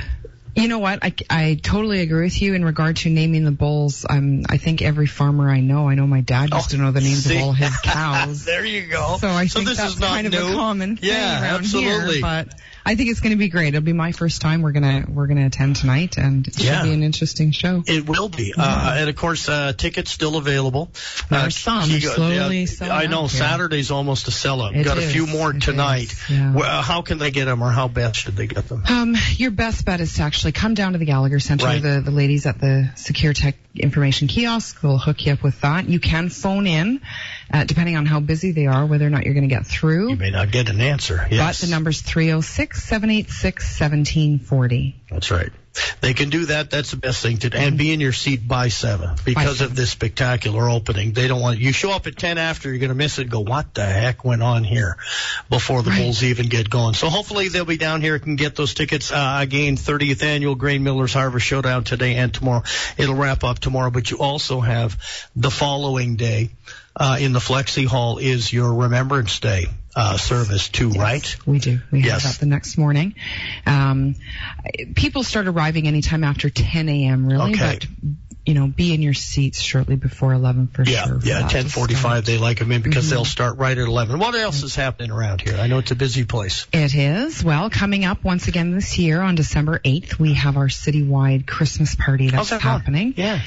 [SPEAKER 6] You know what? I, I totally agree with you in regard to naming the bulls. Um, I think every farmer I know, I know my dad used
[SPEAKER 2] Oh,
[SPEAKER 6] to know the names
[SPEAKER 2] see?
[SPEAKER 6] of all his cows.
[SPEAKER 2] There you go.
[SPEAKER 6] So I
[SPEAKER 2] so
[SPEAKER 6] think
[SPEAKER 2] this
[SPEAKER 6] that's
[SPEAKER 2] is not
[SPEAKER 6] kind
[SPEAKER 2] new.
[SPEAKER 6] of a common thing
[SPEAKER 2] Yeah,
[SPEAKER 6] around
[SPEAKER 2] absolutely.
[SPEAKER 6] here. But I think it's going to be great. It'll be my first time. We're gonna we're gonna attend tonight, and it
[SPEAKER 2] Yeah.
[SPEAKER 6] should be an interesting show.
[SPEAKER 2] It will be. Uh, and, of course, uh, tickets still available.
[SPEAKER 6] There
[SPEAKER 2] Uh,
[SPEAKER 6] are some.
[SPEAKER 2] you
[SPEAKER 6] They're
[SPEAKER 2] got-
[SPEAKER 6] slowly
[SPEAKER 2] yeah,
[SPEAKER 6] selling
[SPEAKER 2] I know.
[SPEAKER 6] out here.
[SPEAKER 2] Saturday's almost a sellout.
[SPEAKER 6] It
[SPEAKER 2] Got a few
[SPEAKER 6] is.
[SPEAKER 2] more
[SPEAKER 6] It
[SPEAKER 2] tonight.
[SPEAKER 6] is, yeah.
[SPEAKER 2] Well, how can they get them, or how best should they get them?
[SPEAKER 6] Um, your best bet is to actually come down to the Gallagher Center.
[SPEAKER 2] Right.
[SPEAKER 6] The, the ladies at the Secure Tech Information Kiosk will hook you up with that. You can phone in, uh, depending on how busy they are, whether or not you're going to get through.
[SPEAKER 2] You may not get an answer. Yes.
[SPEAKER 6] But the number's three oh six, seven eight six, one seven four oh.
[SPEAKER 2] That's right. They can do that. That's the best thing to do. And be in your seat by seven because
[SPEAKER 6] seven.
[SPEAKER 2] of this spectacular opening. They don't want you show up at ten after, you're going to miss it and go, what the heck went on here before the
[SPEAKER 6] Right.
[SPEAKER 2] Bulls even get going. So hopefully they'll be down here, can get those tickets. Uh, again, thirtieth annual Grain Millers Harvest Showdown today and tomorrow. It'll wrap up tomorrow, but you also have the following day uh, in the Flexi Hall is your Remembrance Day uh, service too,
[SPEAKER 6] Yes,
[SPEAKER 2] right?
[SPEAKER 6] We do. We
[SPEAKER 2] Yes.
[SPEAKER 6] have that the next morning. Um, people start arriving anytime after ten a.m. really,
[SPEAKER 2] Okay.
[SPEAKER 6] but you know, be in your seats shortly before eleven for
[SPEAKER 2] Yeah,
[SPEAKER 6] sure. for
[SPEAKER 2] yeah,
[SPEAKER 6] that to
[SPEAKER 2] ten forty-five
[SPEAKER 6] start.
[SPEAKER 2] they like them in because
[SPEAKER 6] Mhm.
[SPEAKER 2] they'll start right at eleven. What else is happening around here? I know it's a busy place.
[SPEAKER 6] It is. Well, coming up once again this year on December eighth, we have our citywide Christmas party that's
[SPEAKER 2] How's that going?
[SPEAKER 6] happening.
[SPEAKER 2] Yeah.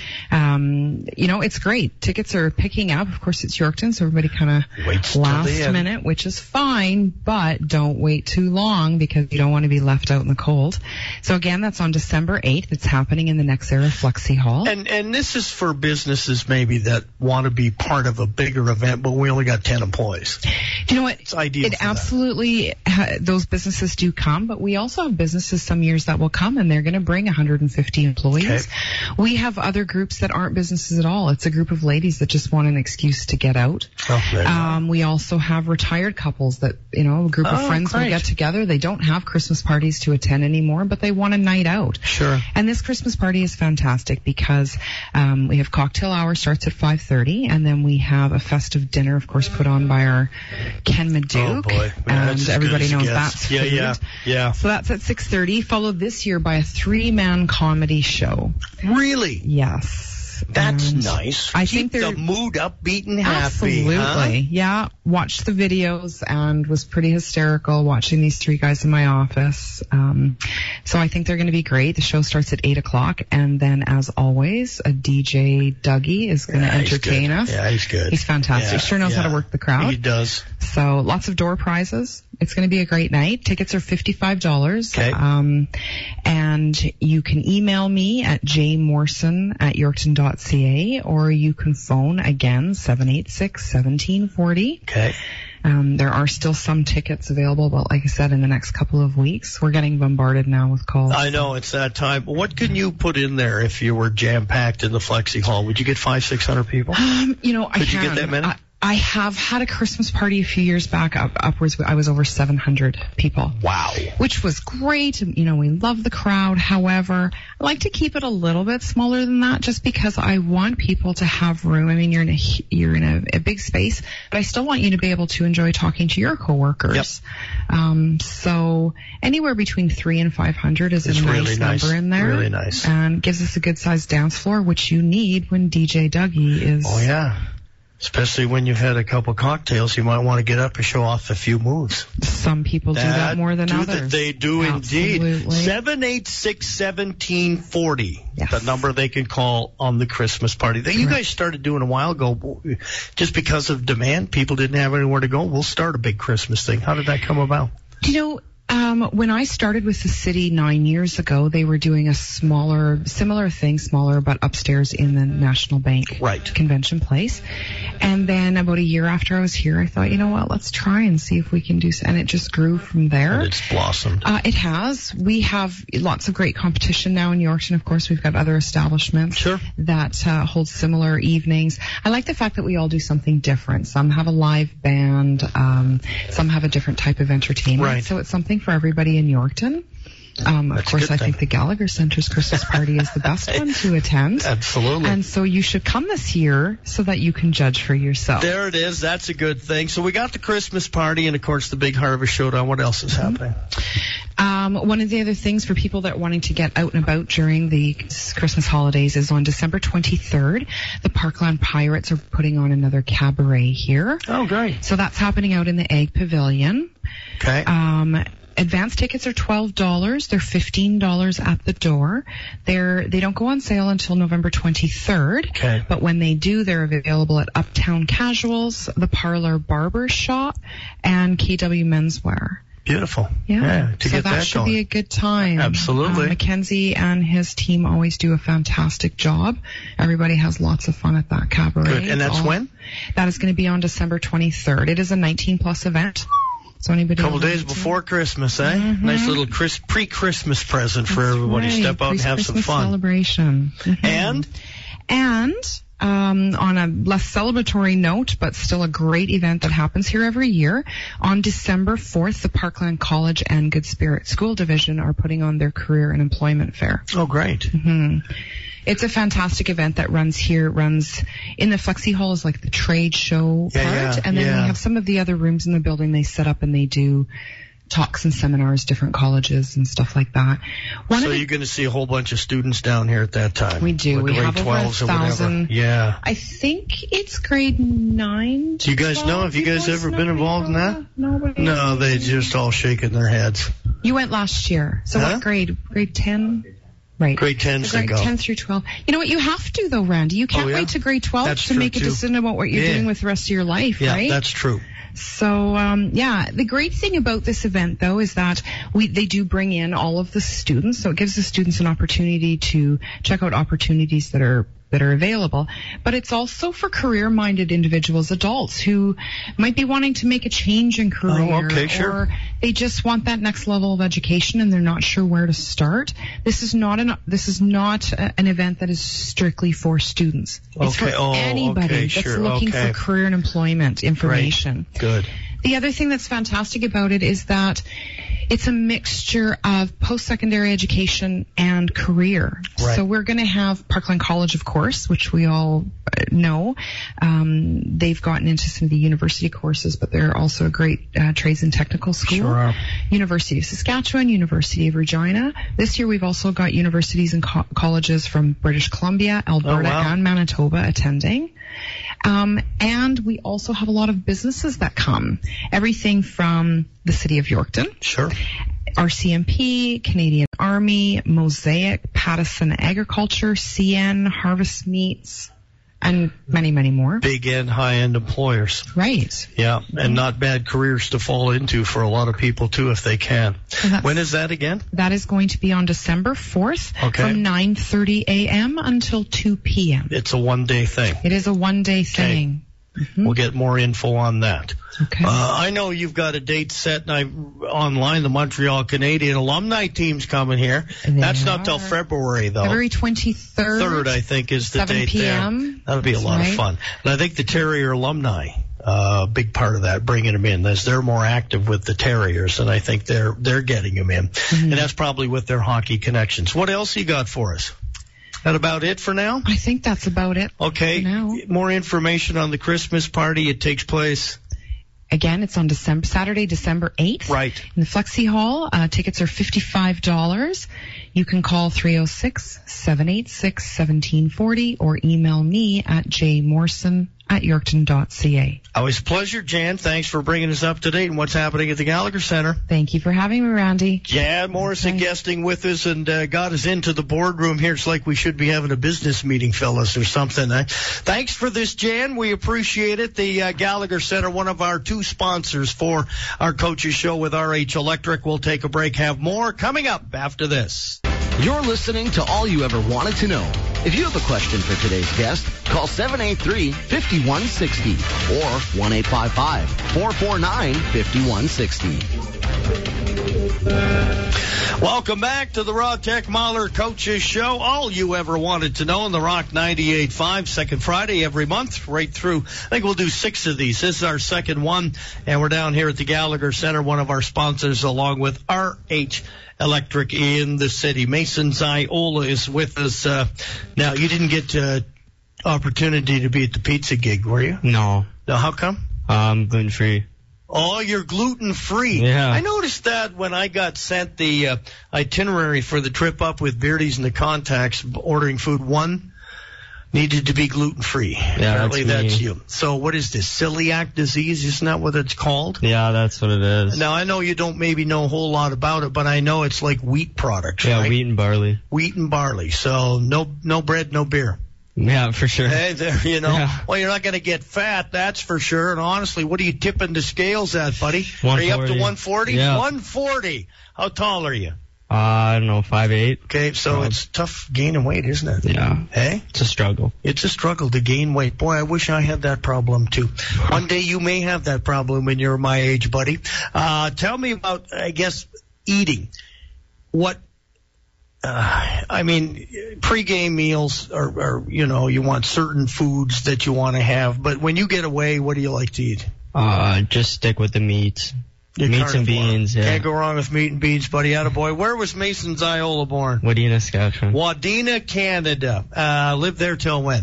[SPEAKER 6] Um, you know, it's great. Tickets are picking up. Of course, it's Yorkton, so everybody kind
[SPEAKER 2] Waits
[SPEAKER 6] of
[SPEAKER 2] till
[SPEAKER 6] last
[SPEAKER 2] the end.
[SPEAKER 6] minute, which is fine, but don't wait too long because you don't want to be left out in the cold. So again, that's on December eighth. It's happening in the Nexera Flexi Hall.
[SPEAKER 2] And and this is for businesses maybe that want to be part of a bigger event, but we only got ten employees.
[SPEAKER 6] Do you know what?
[SPEAKER 2] It's ideal
[SPEAKER 6] It
[SPEAKER 2] for that.
[SPEAKER 6] absolutely, ha- those businesses do come, but we also have businesses some years that will come and they're going to bring one hundred fifty employees.
[SPEAKER 2] Okay.
[SPEAKER 6] We have other groups that aren't businesses at all. It's a group of ladies that just want an excuse to get out.
[SPEAKER 2] Oh, there you go.
[SPEAKER 6] Um, we also have retired couples that, you know, a group of
[SPEAKER 2] Oh,
[SPEAKER 6] friends will
[SPEAKER 2] great.
[SPEAKER 6] get together. They don't have Christmas parties to attend anymore, but they want a night out.
[SPEAKER 2] Sure.
[SPEAKER 6] And this Christmas party is fantastic because um, we have cocktail hour starts at five thirty, and then we have a festive dinner, of course, put on by our Ken Maduke.
[SPEAKER 2] Oh boy, yeah,
[SPEAKER 6] and
[SPEAKER 2] that's as
[SPEAKER 6] everybody
[SPEAKER 2] good as it
[SPEAKER 6] knows
[SPEAKER 2] gets.
[SPEAKER 6] that's
[SPEAKER 2] Yeah,
[SPEAKER 6] food.
[SPEAKER 2] yeah, yeah.
[SPEAKER 6] So that's at six thirty, followed this year by a three-man comedy show.
[SPEAKER 2] Really?
[SPEAKER 6] Yes. weeks.
[SPEAKER 2] That's
[SPEAKER 6] And
[SPEAKER 2] nice.
[SPEAKER 6] I
[SPEAKER 2] Keep
[SPEAKER 6] think they're
[SPEAKER 2] the mood upbeat and happy.
[SPEAKER 6] absolutely,
[SPEAKER 2] huh?
[SPEAKER 6] yeah. Watched the videos and was pretty hysterical watching these three guys in my office. Um, so I think they're going to be great. The show starts at eight o'clock, and then, as always, a D J Dougie is going to
[SPEAKER 2] Yeah, he's
[SPEAKER 6] entertain
[SPEAKER 2] good.
[SPEAKER 6] us.
[SPEAKER 2] Yeah, he's good.
[SPEAKER 6] He's fantastic.
[SPEAKER 2] Yeah,
[SPEAKER 6] Sure knows how
[SPEAKER 2] yeah.
[SPEAKER 6] to work the crowd.
[SPEAKER 2] He does.
[SPEAKER 6] So lots of door prizes. It's going to be a great night. Tickets are fifty-five dollars.
[SPEAKER 2] Okay.
[SPEAKER 6] Um, and you can email me at jmorrison at yorkton dot c a, or you can phone again, seven eight six, one seven four zero.
[SPEAKER 2] Okay.
[SPEAKER 6] Um, there are still some tickets available, but like I said, in the next couple of weeks, we're getting bombarded now with calls.
[SPEAKER 2] I know it's that time. What can you put in there if you were jam-packed in the Flexi Hall? Would you get five, six hundred people?
[SPEAKER 6] Um, you know, I
[SPEAKER 2] Could you
[SPEAKER 6] can.
[SPEAKER 2] get that many?
[SPEAKER 6] I, I have had a Christmas party a few years back, up, upwards. I was over seven hundred people.
[SPEAKER 2] Wow.
[SPEAKER 6] Which was great. You know, we love the crowd. However, I like to keep it a little bit smaller than that, just because I want people to have room. I mean, you're in a you're in a, a big space, but I still want you to be able to enjoy talking to your coworkers. Yep. Um, so anywhere between three and five hundred is
[SPEAKER 2] It's
[SPEAKER 6] a nice
[SPEAKER 2] really nice.
[SPEAKER 6] number in there.
[SPEAKER 2] Really nice.
[SPEAKER 6] And gives us a good sized dance floor, which you need when D J Dougie is.
[SPEAKER 2] Oh yeah. Especially when you've had a couple cocktails, you might want to get up and show off a few moves.
[SPEAKER 6] Some people do that more than
[SPEAKER 2] do
[SPEAKER 6] others.
[SPEAKER 2] That they do
[SPEAKER 6] Absolutely.
[SPEAKER 2] indeed. seven eight six, one seven four zero.
[SPEAKER 6] Yes.
[SPEAKER 2] The number they can call on the Christmas party. That you guys started doing a while ago just because of demand. People didn't have anywhere to go. We'll start a big Christmas thing. How did that come about?
[SPEAKER 6] You know, um, when I started with the city nine years ago, they were doing a smaller, similar thing, smaller, but upstairs in the National Bank
[SPEAKER 2] Right.
[SPEAKER 6] Convention Place. And then about a year after I was here, I thought, you know what, let's try and see if we can do, and it just grew from there.
[SPEAKER 2] And it's blossomed.
[SPEAKER 6] Uh, it has. We have lots of great competition now in Yorkton. Of course, we've got other establishments
[SPEAKER 2] Sure.
[SPEAKER 6] that uh, hold similar evenings. I like the fact that we all do something different. Some have a live band. Um, some have a different type of entertainment.
[SPEAKER 2] Right.
[SPEAKER 6] So it's something for everybody in Yorkton. Um, of
[SPEAKER 2] That's a
[SPEAKER 6] course,
[SPEAKER 2] good
[SPEAKER 6] I
[SPEAKER 2] thing.
[SPEAKER 6] think the Gallagher Center's Christmas party is the best one to attend.
[SPEAKER 2] Absolutely.
[SPEAKER 6] And so you should come this year so that you can judge for yourself.
[SPEAKER 2] There it is. That's a good thing. So we got the Christmas party and, of course, the big Harvest Showdown. What else is happening?
[SPEAKER 6] Um, one of the other things for people that are wanting to get out and about during the Christmas holidays is on December twenty-third, the Parkland Pirates are putting on another cabaret here.
[SPEAKER 2] Oh, great.
[SPEAKER 6] So that's happening out in the Egg Pavilion.
[SPEAKER 2] Okay.
[SPEAKER 6] Um, advance tickets are twelve dollars. They're fifteen dollars at the door. They're, they don't go on sale until November twenty-third.
[SPEAKER 2] Okay.
[SPEAKER 6] But when they do, they're available at Uptown Casuals, the Parlor Barber Shop, and K W Menswear.
[SPEAKER 2] Beautiful.
[SPEAKER 6] Yeah,
[SPEAKER 2] to
[SPEAKER 6] so
[SPEAKER 2] get
[SPEAKER 6] that,
[SPEAKER 2] that
[SPEAKER 6] should
[SPEAKER 2] going.
[SPEAKER 6] be a good time.
[SPEAKER 2] Absolutely.
[SPEAKER 6] Uh, Mackenzie and his team always do a fantastic job. Everybody has lots of fun at that cabaret.
[SPEAKER 2] Good. And that's
[SPEAKER 6] All-
[SPEAKER 2] when?
[SPEAKER 6] That is going to be on December twenty-third. It is a nineteen plus event. So anybody
[SPEAKER 2] A couple
[SPEAKER 6] who
[SPEAKER 2] days
[SPEAKER 6] wants to-
[SPEAKER 2] before Christmas, eh?
[SPEAKER 6] Mhm.
[SPEAKER 2] Nice little Chris, pre-Christmas present for
[SPEAKER 6] That's
[SPEAKER 2] everybody.
[SPEAKER 6] right.
[SPEAKER 2] Step out and have some
[SPEAKER 6] Pre-Christmas
[SPEAKER 2] fun.
[SPEAKER 6] celebration. Mhm.
[SPEAKER 2] And
[SPEAKER 6] And um, on a less celebratory note, but still a great event that happens here every year, on December fourth, the Parkland College and Good Spirit School Division are putting on their career and employment fair.
[SPEAKER 2] oh, great.
[SPEAKER 6] Hmm. It's a fantastic event that runs here. It runs in the Flexi Hall is like the trade show
[SPEAKER 2] Yeah,
[SPEAKER 6] part,
[SPEAKER 2] yeah,
[SPEAKER 6] and then
[SPEAKER 2] yeah.
[SPEAKER 6] we have some of the other rooms in the building. They set up and they do talks and seminars, different colleges and stuff like that. One
[SPEAKER 2] So
[SPEAKER 6] of the,
[SPEAKER 2] you're going to see a whole bunch of students down here at that time.
[SPEAKER 6] We do.
[SPEAKER 2] With
[SPEAKER 6] We
[SPEAKER 2] grade
[SPEAKER 6] have over a
[SPEAKER 2] twelves or whatever.
[SPEAKER 6] thousand.
[SPEAKER 2] Yeah.
[SPEAKER 6] I think it's grade nine.
[SPEAKER 2] Do you guys
[SPEAKER 6] twelve.
[SPEAKER 2] know? Have you guys ever been involved in that?
[SPEAKER 6] Nobody.
[SPEAKER 2] No, they just all shaking their heads.
[SPEAKER 6] You went last year. So
[SPEAKER 2] Huh?
[SPEAKER 6] what grade? Grade ten? Right.
[SPEAKER 2] Grade tens
[SPEAKER 6] Grade
[SPEAKER 2] they go.
[SPEAKER 6] ten through twelve. You know what? You have to though, Randy. You can't
[SPEAKER 2] Oh, yeah?
[SPEAKER 6] wait to grade twelve
[SPEAKER 2] That's
[SPEAKER 6] to
[SPEAKER 2] true,
[SPEAKER 6] make a
[SPEAKER 2] too.
[SPEAKER 6] decision about what you're
[SPEAKER 2] Yeah.
[SPEAKER 6] doing with the rest of your life,
[SPEAKER 2] Yeah,
[SPEAKER 6] right?
[SPEAKER 2] that's true.
[SPEAKER 6] So, um, yeah, the great thing about this event, though, is that we they do bring in all of the students, so it gives the students an opportunity to check out opportunities that are that are available. But it's also for career-minded individuals, adults who might be wanting to make a change in career,
[SPEAKER 2] Oh, okay, sure.
[SPEAKER 6] or they just want that next level of education and they're not sure where to start. This is not an this is not a, an event that is strictly for students. It's
[SPEAKER 2] Okay,
[SPEAKER 6] for
[SPEAKER 2] oh,
[SPEAKER 6] anybody
[SPEAKER 2] okay,
[SPEAKER 6] that's
[SPEAKER 2] sure,
[SPEAKER 6] looking
[SPEAKER 2] okay.
[SPEAKER 6] for career and employment information.
[SPEAKER 2] Good.
[SPEAKER 6] The other thing that's fantastic about it is that It's a mixture of post-secondary education and career.
[SPEAKER 2] Right.
[SPEAKER 6] So we're going to have Parkland College, of course, which we all uh, know. Um, they've gotten into some of the university courses, but they're also a great uh, trades and technical school.
[SPEAKER 2] Sure are.
[SPEAKER 6] University of Saskatchewan, University of Regina. This year we've also got universities and co- colleges from British Columbia, Alberta,
[SPEAKER 2] Oh, wow.
[SPEAKER 6] and Manitoba attending. Um, and we also have a lot of businesses that come. Everything from the city of Yorkton,
[SPEAKER 2] Sure.
[SPEAKER 6] R C M P, Canadian Army, Mosaic, Pattison Agriculture, C N, Harvest Meats, and many, many more.
[SPEAKER 2] Big and high-end employers.
[SPEAKER 6] Right.
[SPEAKER 2] Yeah, and not bad careers to fall into for a lot of people, too, if they can.
[SPEAKER 6] that's-
[SPEAKER 2] When is that again?
[SPEAKER 6] That is going to be on December fourth
[SPEAKER 2] Okay.
[SPEAKER 6] from nine thirty a.m. until two p.m.
[SPEAKER 2] It's a one-day thing.
[SPEAKER 6] It is a one-day thing.
[SPEAKER 2] We'll get more info on that.
[SPEAKER 6] Okay.
[SPEAKER 2] Uh, I know you've got a date set and I, online. The Montreal Canadian alumni team's coming here.
[SPEAKER 6] They
[SPEAKER 2] That's not till
[SPEAKER 6] are.
[SPEAKER 2] February, though.
[SPEAKER 6] February twenty-third.
[SPEAKER 2] Third, I think, is the
[SPEAKER 6] seven
[SPEAKER 2] date
[SPEAKER 6] p.m.
[SPEAKER 2] there. That'll be a
[SPEAKER 6] That's
[SPEAKER 2] lot
[SPEAKER 6] right.
[SPEAKER 2] of fun. And I think the Terrier alumni, uh, big part of that, bringing them in, as they're more active with the Terriers, and I think they're they're getting them in.
[SPEAKER 6] Mm-hmm.
[SPEAKER 2] And that's probably with their hockey connections. What else you got for us? That about it for now?
[SPEAKER 6] I think that's about it.
[SPEAKER 2] Okay.
[SPEAKER 6] For now.
[SPEAKER 2] More information on the Christmas party. It takes place.
[SPEAKER 6] Again, it's on December Saturday, December eighth.
[SPEAKER 2] Right.
[SPEAKER 6] In the Flexi Hall. Uh, tickets are fifty-five dollars. You can call three oh six, seven eight six, one seven four oh or email me at jmorrison at yorkton dot c a.
[SPEAKER 2] Always a pleasure, Jan. Thanks for bringing us up to date on what's happening at the Gallagher Center.
[SPEAKER 6] Thank you for having me, Randy.
[SPEAKER 2] Jan Morrison
[SPEAKER 6] Okay.
[SPEAKER 2] guesting with us and uh, got us into the boardroom here. It's like we should be having a business meeting, fellas, or something. Uh, thanks for this, Jan. We appreciate it. The uh, Gallagher Center, one of our two sponsors for our Coaches Show with R H Electric. We'll take a break, have more coming up after this.
[SPEAKER 1] You're listening to All You Ever Wanted to Know. If you have a question for today's guest, call seven eight three, five one six zero or one eight five five, four four nine, five one six zero.
[SPEAKER 2] Welcome back to the Raw Tech Mahler Coaches Show. All you ever wanted to know on the Rock ninety-eight point five, second Friday every month, right through. I think we'll do six of these. This is our second one, and we're down here at the Gallagher Center, one of our sponsors, along with R H Electric in the city. Mason Ziola is with us. Uh, now, you didn't get uh, opportunity to be at the pizza gig, were you?
[SPEAKER 5] No,
[SPEAKER 2] Now, how come?
[SPEAKER 5] um, gluten free.
[SPEAKER 2] Oh, you're gluten free.
[SPEAKER 5] Yeah.
[SPEAKER 2] I noticed that when I got sent the uh, itinerary for the trip up with Beardy's and the contacts, ordering food, one needed to be gluten free. Apparently
[SPEAKER 5] that's me.
[SPEAKER 2] that's you. So what is this? Celiac disease? Isn't that what it's called?
[SPEAKER 5] Yeah, that's what it is.
[SPEAKER 2] Now I know you don't maybe know a whole lot about it, but I know it's like wheat products,
[SPEAKER 5] yeah,
[SPEAKER 2] right?
[SPEAKER 5] wheat and barley.
[SPEAKER 2] Wheat and barley. So no no bread, no beer.
[SPEAKER 5] Yeah, for sure.
[SPEAKER 2] Hey, there, you know.
[SPEAKER 5] Yeah.
[SPEAKER 2] Well, you're not going to get fat, that's for sure. And honestly, what are you tipping the scales at, buddy? Are you up to one forty?
[SPEAKER 5] Yeah.
[SPEAKER 2] one forty. How tall are you?
[SPEAKER 5] Uh, I don't know, five eight.
[SPEAKER 2] Okay, so
[SPEAKER 5] Um,
[SPEAKER 2] it's tough gaining weight, isn't it?
[SPEAKER 5] Yeah,
[SPEAKER 2] Hey?
[SPEAKER 5] it's a struggle.
[SPEAKER 2] It's a struggle to gain weight. Boy, I wish I had that problem too. One day you may have that problem when you're my age, buddy. Uh, tell me about, I guess, eating. What, uh, I mean, pre-game meals are, are, you know, you want certain foods that you want to have, but when you get away, what do you like to eat?
[SPEAKER 5] Uh, just stick with the meats.
[SPEAKER 2] You're
[SPEAKER 5] Meats and
[SPEAKER 2] carnivore.
[SPEAKER 5] beans, yeah.
[SPEAKER 2] Can't go wrong with meat and beans, buddy. Attaboy. Where was Mason Ziola born?
[SPEAKER 5] Wadena, Saskatchewan.
[SPEAKER 2] Wadena, Canada. Uh, lived there till when?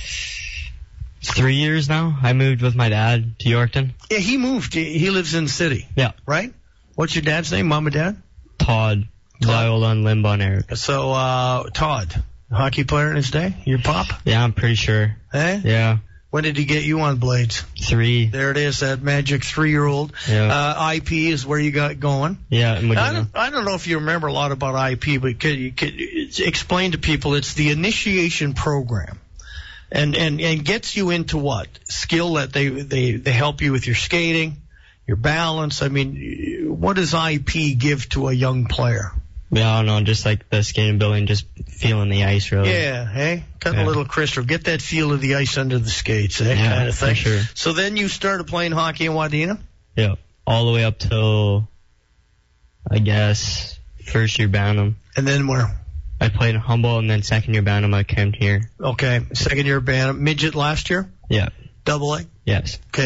[SPEAKER 5] Three years now. I moved with my dad to Yorkton.
[SPEAKER 2] Yeah, he moved. He he lives in the city,
[SPEAKER 5] Yeah,
[SPEAKER 2] right? What's your dad's name? Mom and dad?
[SPEAKER 5] Todd, Ziola, and Limbon Eric.
[SPEAKER 2] So, uh, Todd, hockey player in his day? Your pop?
[SPEAKER 5] Yeah, I'm pretty sure.
[SPEAKER 2] Eh?
[SPEAKER 5] Yeah,
[SPEAKER 2] When did he get you on blades?
[SPEAKER 5] three.
[SPEAKER 2] There it is, that magic three-year-old.
[SPEAKER 5] Yeah.
[SPEAKER 2] Uh, I P is where you got going.
[SPEAKER 5] Yeah, in
[SPEAKER 2] I
[SPEAKER 5] Wadena.
[SPEAKER 2] don't, I don't know if you remember a lot about I P, but could you could you explain to people it's the initiation program. And, and, and gets you into what? Skill that they, they, they help you with your skating, your balance. I mean, what does I P give to a young player?
[SPEAKER 5] Yeah, I don't know, just like the skating building, just feeling the ice really.
[SPEAKER 2] Yeah, hey? Cut
[SPEAKER 5] Yeah.
[SPEAKER 2] a little crystal. Get that feel of the ice under the skates, eh?
[SPEAKER 5] Yeah,
[SPEAKER 2] kind of
[SPEAKER 5] for
[SPEAKER 2] thing.
[SPEAKER 5] sure.
[SPEAKER 2] So then you started playing hockey in Wadena?
[SPEAKER 5] Yeah, all the way up till, I guess, first year Bantam.
[SPEAKER 2] And then where?
[SPEAKER 5] I played in Humboldt, and then second year Bantam I came here.
[SPEAKER 2] Okay, second year band. Midget last year?
[SPEAKER 5] Yeah,
[SPEAKER 2] Double A?
[SPEAKER 5] yes.
[SPEAKER 2] Okay.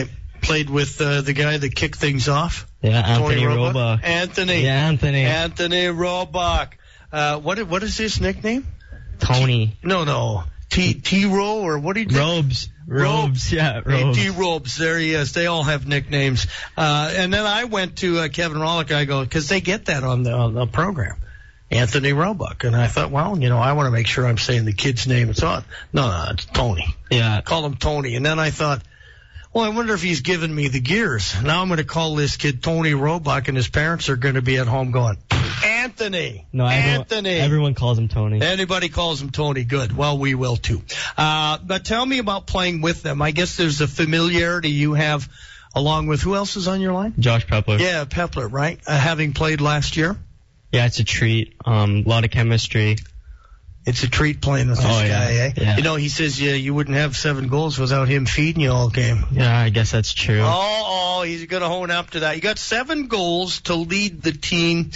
[SPEAKER 2] played with uh, the guy that kicked things off.
[SPEAKER 5] Yeah, Anthony
[SPEAKER 2] Tony
[SPEAKER 5] Roebuck.
[SPEAKER 2] Anthony.
[SPEAKER 5] Yeah, Anthony.
[SPEAKER 2] Anthony Roebuck. Uh, what what is his nickname?
[SPEAKER 5] Tony.
[SPEAKER 2] No, no. T T Rowe or what do you?
[SPEAKER 5] Robes. Robes. Yeah, Robes.
[SPEAKER 2] T Robes. There he is. They all have nicknames. Uh, and then I went to uh, Kevin Rollick. I go because they get that on the on the program. Anthony Roebuck. And I thought, well, you know, I want to make sure I'm saying the kid's name. It's on. No, no, it's Tony.
[SPEAKER 5] Yeah.
[SPEAKER 2] Call him Tony. And then I thought, well, I wonder if he's giving me the gears. Now I'm going to call this kid Tony Roebuck, and his parents are going to be at home going, Anthony.
[SPEAKER 5] No, everyone,
[SPEAKER 2] Anthony.
[SPEAKER 5] Everyone calls him Tony.
[SPEAKER 2] Anybody calls him Tony. Good. Well, we will too. Uh, but tell me about playing with them. I guess there's a familiarity you have along with who else is on your line?
[SPEAKER 5] Josh Pepler.
[SPEAKER 2] Yeah, Pepler, right? Uh, having played last year.
[SPEAKER 5] Yeah, it's a treat. Um, a lot of chemistry.
[SPEAKER 2] It's a treat playing with this
[SPEAKER 5] oh,
[SPEAKER 2] guy,
[SPEAKER 5] yeah.
[SPEAKER 2] eh?
[SPEAKER 5] Yeah.
[SPEAKER 2] You know, he says yeah, you wouldn't have seven goals without him feeding you all game.
[SPEAKER 5] Yeah, I guess that's true.
[SPEAKER 2] Oh, oh he's going to hone up to that. You got seven goals to lead the team.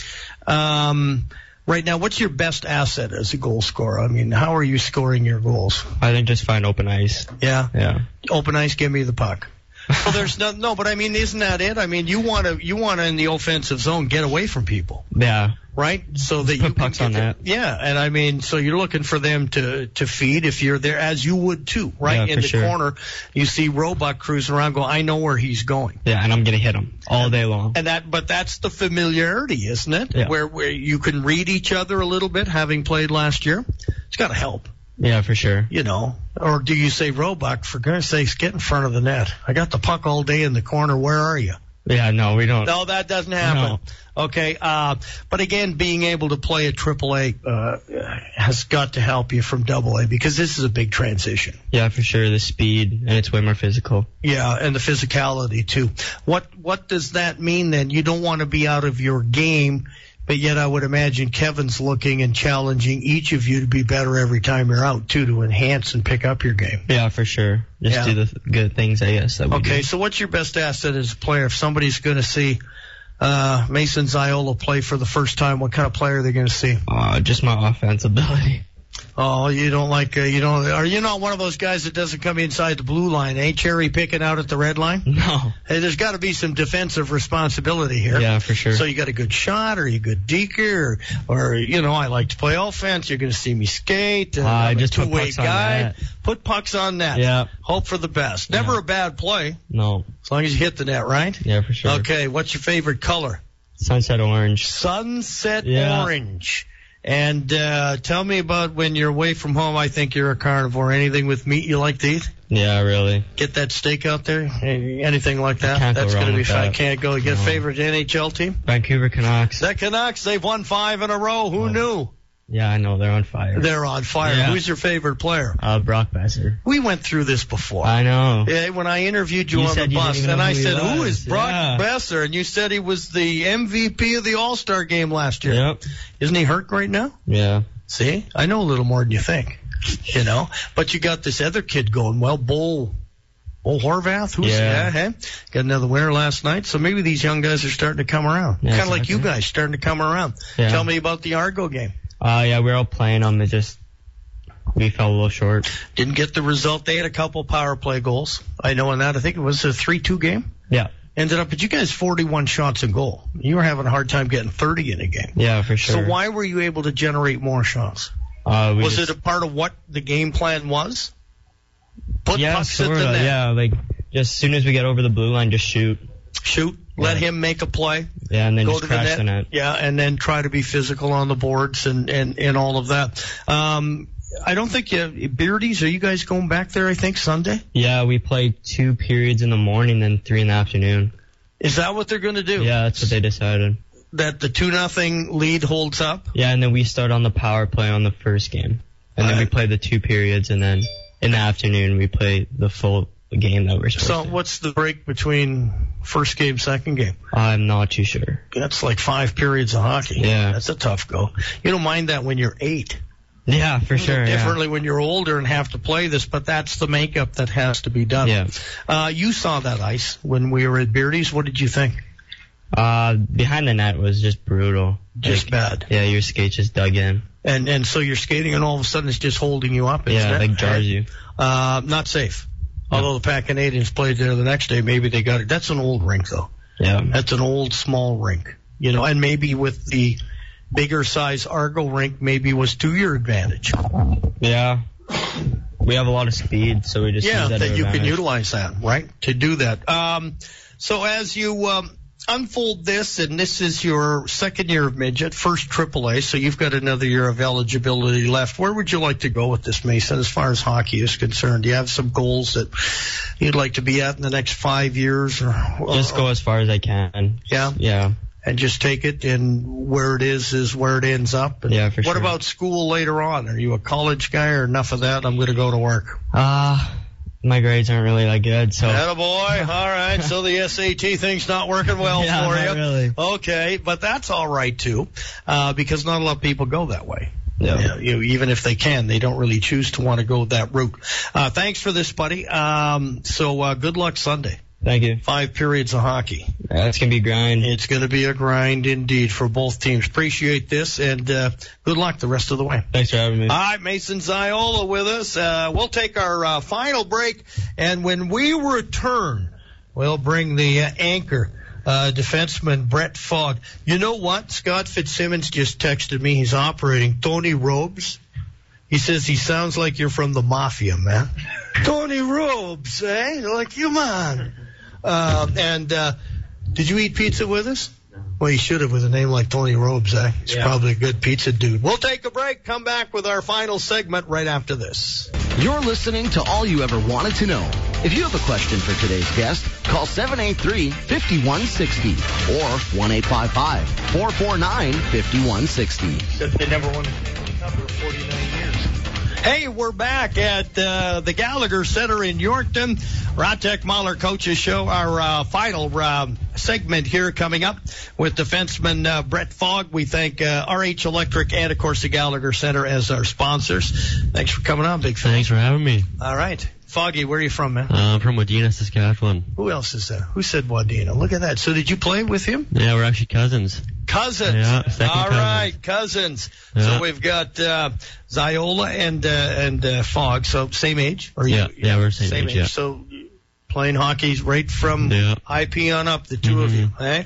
[SPEAKER 2] Um, right now, what's your best asset as a goal scorer? I mean, how are you scoring your goals?
[SPEAKER 5] I think just find open ice.
[SPEAKER 2] Yeah?
[SPEAKER 5] Yeah.
[SPEAKER 2] Open ice, give me the puck. Well, there's no, no, but I mean, isn't that it? I mean, you want to, you want to in the offensive zone get away from people.
[SPEAKER 5] Yeah.
[SPEAKER 2] Right? So that
[SPEAKER 5] Put
[SPEAKER 2] you
[SPEAKER 5] pucks
[SPEAKER 2] can
[SPEAKER 5] on
[SPEAKER 2] get
[SPEAKER 5] that.
[SPEAKER 2] The, yeah, and I mean, so you're looking for them to, to feed if you're there, as you would too, right?
[SPEAKER 5] Yeah,
[SPEAKER 2] in
[SPEAKER 5] for
[SPEAKER 2] the
[SPEAKER 5] sure.
[SPEAKER 2] corner, you see Roebuck cruising around going, I know where he's going.
[SPEAKER 5] Yeah, and I'm going to hit him all day long.
[SPEAKER 2] And that, but that's the familiarity, isn't it?
[SPEAKER 5] Yeah.
[SPEAKER 2] Where, where you can read each other a little bit, having played last year. It's got to help.
[SPEAKER 5] Yeah, for sure.
[SPEAKER 2] You know, or do you say, Roebuck, for goodness sakes, get in front of the net. I got the puck all day in the corner. Where are you?
[SPEAKER 5] Yeah, no, we don't.
[SPEAKER 2] No, that doesn't happen.
[SPEAKER 5] No.
[SPEAKER 2] Okay, uh, but again, being able to play at triple A uh, has got to help you from double A because this is a big transition.
[SPEAKER 5] Yeah, for sure. The speed, and it's way more physical.
[SPEAKER 2] Yeah, and the physicality too. What what does that mean then? You don't want to be out of your game, but yet I would imagine Kevin's looking and challenging each of you to be better every time you're out too, to enhance and pick up your game.
[SPEAKER 5] Yeah, for sure. Just
[SPEAKER 2] Yeah.
[SPEAKER 5] do the th- good things, I guess. That we
[SPEAKER 2] Okay,
[SPEAKER 5] do.
[SPEAKER 2] so what's your best asset as a player? If somebody's going to see uh, Mason Ziola play for the first time, what kind of player are they going to see?
[SPEAKER 5] Uh, just my offense ability.
[SPEAKER 2] Oh, you don't like, uh, you don't, are you not one of those guys that doesn't come inside the blue line, eh? Cherry picking out at the red line?
[SPEAKER 5] No.
[SPEAKER 2] Hey, there's got to be some defensive responsibility here.
[SPEAKER 5] Yeah, for sure.
[SPEAKER 2] So you got a good shot, or you good deker, or, or you know, I like to play offense. You're going to see me skate. Uh,
[SPEAKER 5] Uh,
[SPEAKER 2] I'm a
[SPEAKER 5] just put
[SPEAKER 2] two-way
[SPEAKER 5] pucks on
[SPEAKER 2] guy.
[SPEAKER 5] net.
[SPEAKER 2] Put pucks on net.
[SPEAKER 5] Yeah.
[SPEAKER 2] Hope for the best. Never
[SPEAKER 5] Yeah.
[SPEAKER 2] a bad play,
[SPEAKER 5] No.
[SPEAKER 2] as long as you hit the net, right?
[SPEAKER 5] Yeah, for sure.
[SPEAKER 2] Okay, what's your favorite color?
[SPEAKER 5] Sunset orange.
[SPEAKER 2] Sunset
[SPEAKER 5] Yeah.
[SPEAKER 2] orange. And uh, tell me about when you're away from home. I think you're a carnivore. Anything with meat you like to eat?
[SPEAKER 5] Yeah, really.
[SPEAKER 2] Get that steak out there? Anything like that?
[SPEAKER 5] Can't go
[SPEAKER 2] That's
[SPEAKER 5] wrong
[SPEAKER 2] gonna be
[SPEAKER 5] with
[SPEAKER 2] fun.
[SPEAKER 5] that.
[SPEAKER 2] Can't go. You get a
[SPEAKER 5] No.
[SPEAKER 2] favorite N H L team?
[SPEAKER 5] Vancouver Canucks.
[SPEAKER 2] The Canucks. They've won five in a row. Who
[SPEAKER 5] Oh.
[SPEAKER 2] knew?
[SPEAKER 5] Yeah, I know. They're on fire.
[SPEAKER 2] They're on fire.
[SPEAKER 5] Yeah.
[SPEAKER 2] Who's your favorite player?
[SPEAKER 5] Uh, Brock Besser.
[SPEAKER 2] We went through this before.
[SPEAKER 5] I know.
[SPEAKER 2] Yeah, when I interviewed you,
[SPEAKER 5] You
[SPEAKER 2] on the
[SPEAKER 5] said you didn't
[SPEAKER 2] bus,
[SPEAKER 5] even
[SPEAKER 2] and
[SPEAKER 5] know
[SPEAKER 2] I
[SPEAKER 5] who he
[SPEAKER 2] said, "Who
[SPEAKER 5] was."
[SPEAKER 2] is Brock
[SPEAKER 5] Yeah.
[SPEAKER 2] Besser?" And you said he was the M V P of the All-Star game last year.
[SPEAKER 5] Yep.
[SPEAKER 2] Isn't he hurt right now?
[SPEAKER 5] Yeah.
[SPEAKER 2] See, I know a little more than you think, you know. But you got this other kid going well, Bo, Bo Horvath. Who's
[SPEAKER 5] Yeah.
[SPEAKER 2] that? Hey? Got another winner last night. So maybe these young guys are starting to come around,
[SPEAKER 5] Yeah,
[SPEAKER 2] kind of like you
[SPEAKER 5] exactly.
[SPEAKER 2] guys starting to come around.
[SPEAKER 5] Yeah.
[SPEAKER 2] Tell me about the Argo game.
[SPEAKER 5] Uh, yeah, we were all playing them. It just, we fell a little short.
[SPEAKER 2] Didn't get the result. They had a couple power play goals. I know in that. I think it was a three two game.
[SPEAKER 5] Yeah.
[SPEAKER 2] Ended up, but you guys forty-one shots in goal. You were having a hard time getting thirty in a game.
[SPEAKER 5] Yeah, for sure.
[SPEAKER 2] So why were you able to generate more shots?
[SPEAKER 5] Uh, we
[SPEAKER 2] Was
[SPEAKER 5] just,
[SPEAKER 2] it a part of what the game plan was? Put
[SPEAKER 5] yeah,
[SPEAKER 2] pucks at
[SPEAKER 5] sort
[SPEAKER 2] the
[SPEAKER 5] of,
[SPEAKER 2] net.
[SPEAKER 5] yeah, like, just as soon as we get over the blue line, just shoot.
[SPEAKER 2] Shoot, let
[SPEAKER 5] Yeah.
[SPEAKER 2] him make a play,
[SPEAKER 5] Yeah, and then
[SPEAKER 2] go
[SPEAKER 5] just
[SPEAKER 2] to the
[SPEAKER 5] crash
[SPEAKER 2] net,
[SPEAKER 5] the net.
[SPEAKER 2] yeah, and then try to be physical on the boards and, and, and all of that. Um, I don't think you, Beardies, are you guys going back there, I think, Sunday?
[SPEAKER 5] Yeah, we play two periods in the morning, then three in the afternoon.
[SPEAKER 2] Is that what they're going to do?
[SPEAKER 5] Yeah, that's what they decided.
[SPEAKER 2] That the two nothing lead holds up?
[SPEAKER 5] Yeah, and then we start on the power play on the first game. And then we
[SPEAKER 2] Alright.
[SPEAKER 5] play the two periods, and then in the afternoon we play the full game that we're supposed
[SPEAKER 2] So
[SPEAKER 5] to.
[SPEAKER 2] what's the break between first game, second game?
[SPEAKER 5] I'm not too sure.
[SPEAKER 2] That's like five periods of hockey.
[SPEAKER 5] Yeah.
[SPEAKER 2] That's a tough go. You don't mind that when you're eight.
[SPEAKER 5] Yeah, for sure. Yeah.
[SPEAKER 2] Differently when you're older and have to play this, but that's the makeup that has to be done.
[SPEAKER 5] Yeah.
[SPEAKER 2] Uh, you saw that ice when we were at Beardy's. What did you think?
[SPEAKER 5] Uh, behind the net was just brutal.
[SPEAKER 2] Just
[SPEAKER 5] Like,
[SPEAKER 2] bad.
[SPEAKER 5] Yeah, your skate just dug in.
[SPEAKER 2] And and so you're skating and all of a sudden it's just holding you up. Isn't
[SPEAKER 5] Yeah,
[SPEAKER 2] it?
[SPEAKER 5] like jars you.
[SPEAKER 2] Uh, not safe. Although the Pack Canadians played there the next day, maybe they got it. That's an old rink, though.
[SPEAKER 5] Yeah.
[SPEAKER 2] That's an old, small rink. You know, and maybe with the bigger size Argo rink, maybe it was to your advantage.
[SPEAKER 5] Yeah. We have a lot of speed, so we just
[SPEAKER 2] yeah,
[SPEAKER 5] use that,
[SPEAKER 2] that
[SPEAKER 5] to
[SPEAKER 2] you
[SPEAKER 5] advantage.
[SPEAKER 2] can utilize that, right, to do that. Um, so as you um, unfold this, and this is your second year of midget, first triple A, so you've got another year of eligibility left. Where would you like to go with this, Mason, as far as hockey is concerned? Do you have some goals that you'd like to be at in the next five years? Or
[SPEAKER 5] Just go as far as I can.
[SPEAKER 2] Yeah?
[SPEAKER 5] Yeah.
[SPEAKER 2] And just take it, and where it is is where it ends up. And
[SPEAKER 5] Yeah, for
[SPEAKER 2] what
[SPEAKER 5] sure.
[SPEAKER 2] about school later on? Are you a college guy, or enough of that, I'm going to go to work?
[SPEAKER 5] Uh, my grades aren't really that good, so.
[SPEAKER 2] Attaboy. All right. So the S A T thing's not working well
[SPEAKER 5] Yeah,
[SPEAKER 2] for
[SPEAKER 5] not
[SPEAKER 2] you.
[SPEAKER 5] really.
[SPEAKER 2] Okay. But that's all right, too, uh, because not a lot of people go that way.
[SPEAKER 5] Yeah.
[SPEAKER 2] You know, you, even if they can, they don't really choose to want to go that route. Uh, thanks for this, buddy. Um, so uh, good luck Sunday.
[SPEAKER 5] Thank you.
[SPEAKER 2] Five periods of hockey.
[SPEAKER 5] Yeah, it's going to be a grind.
[SPEAKER 2] It's going to be a grind indeed for both teams. Appreciate this, and uh, good luck the rest of the way.
[SPEAKER 5] Thanks for having me.
[SPEAKER 2] All right, Mason Ziola with us. Uh, we'll take our uh, final break, and when we return, we'll bring the uh, anchor, uh, defenseman Brett Fogg. You know what? Scott Fitzsimmons just texted me. He's operating Tony Robes. He says he sounds like you're from the mafia, man. Tony Robes, eh? Like, come on. Uh, and uh, did you eat pizza with us? Well, you should have with a name like Tony Robes, eh? He's
[SPEAKER 5] Yeah.
[SPEAKER 2] probably a good pizza dude. We'll take a break, come back with our final segment right after this.
[SPEAKER 1] You're listening to All You Ever Wanted to Know. If you have a question for today's guest, call seven eight three, five one six zero or one eight five five, four four nine, five one six zero.
[SPEAKER 2] Except they never won the Cup for forty-nine years. Hey, we're back at uh, the Gallagher Center in Yorkton. Rotek Mahler Coaches Show, our uh, final uh, segment here coming up with defenseman uh, Brett Fogg. We thank uh, R H Electric and, of course, the Gallagher Center as our sponsors. Thanks for coming on, big fan.
[SPEAKER 5] Thanks for having me.
[SPEAKER 2] All right. Foggy, where are you from, man?
[SPEAKER 5] Uh, I'm from Wadena, Saskatchewan.
[SPEAKER 2] Who else is there? Who said Wadena? Look at that. So did you play with him?
[SPEAKER 5] Yeah, we're actually cousins.
[SPEAKER 2] Cousins.
[SPEAKER 5] Yeah, second
[SPEAKER 2] All
[SPEAKER 5] cousins.
[SPEAKER 2] right, cousins.
[SPEAKER 5] Yeah.
[SPEAKER 2] So we've got uh, Ziola and uh, and uh, Fogg. So same age? Or
[SPEAKER 5] Yeah,
[SPEAKER 2] you,
[SPEAKER 5] yeah, we're same age, yeah.
[SPEAKER 2] So playing hockey right from
[SPEAKER 5] Yeah.
[SPEAKER 2] I P on up, the 2 of you,
[SPEAKER 5] Mhm.
[SPEAKER 2] eh?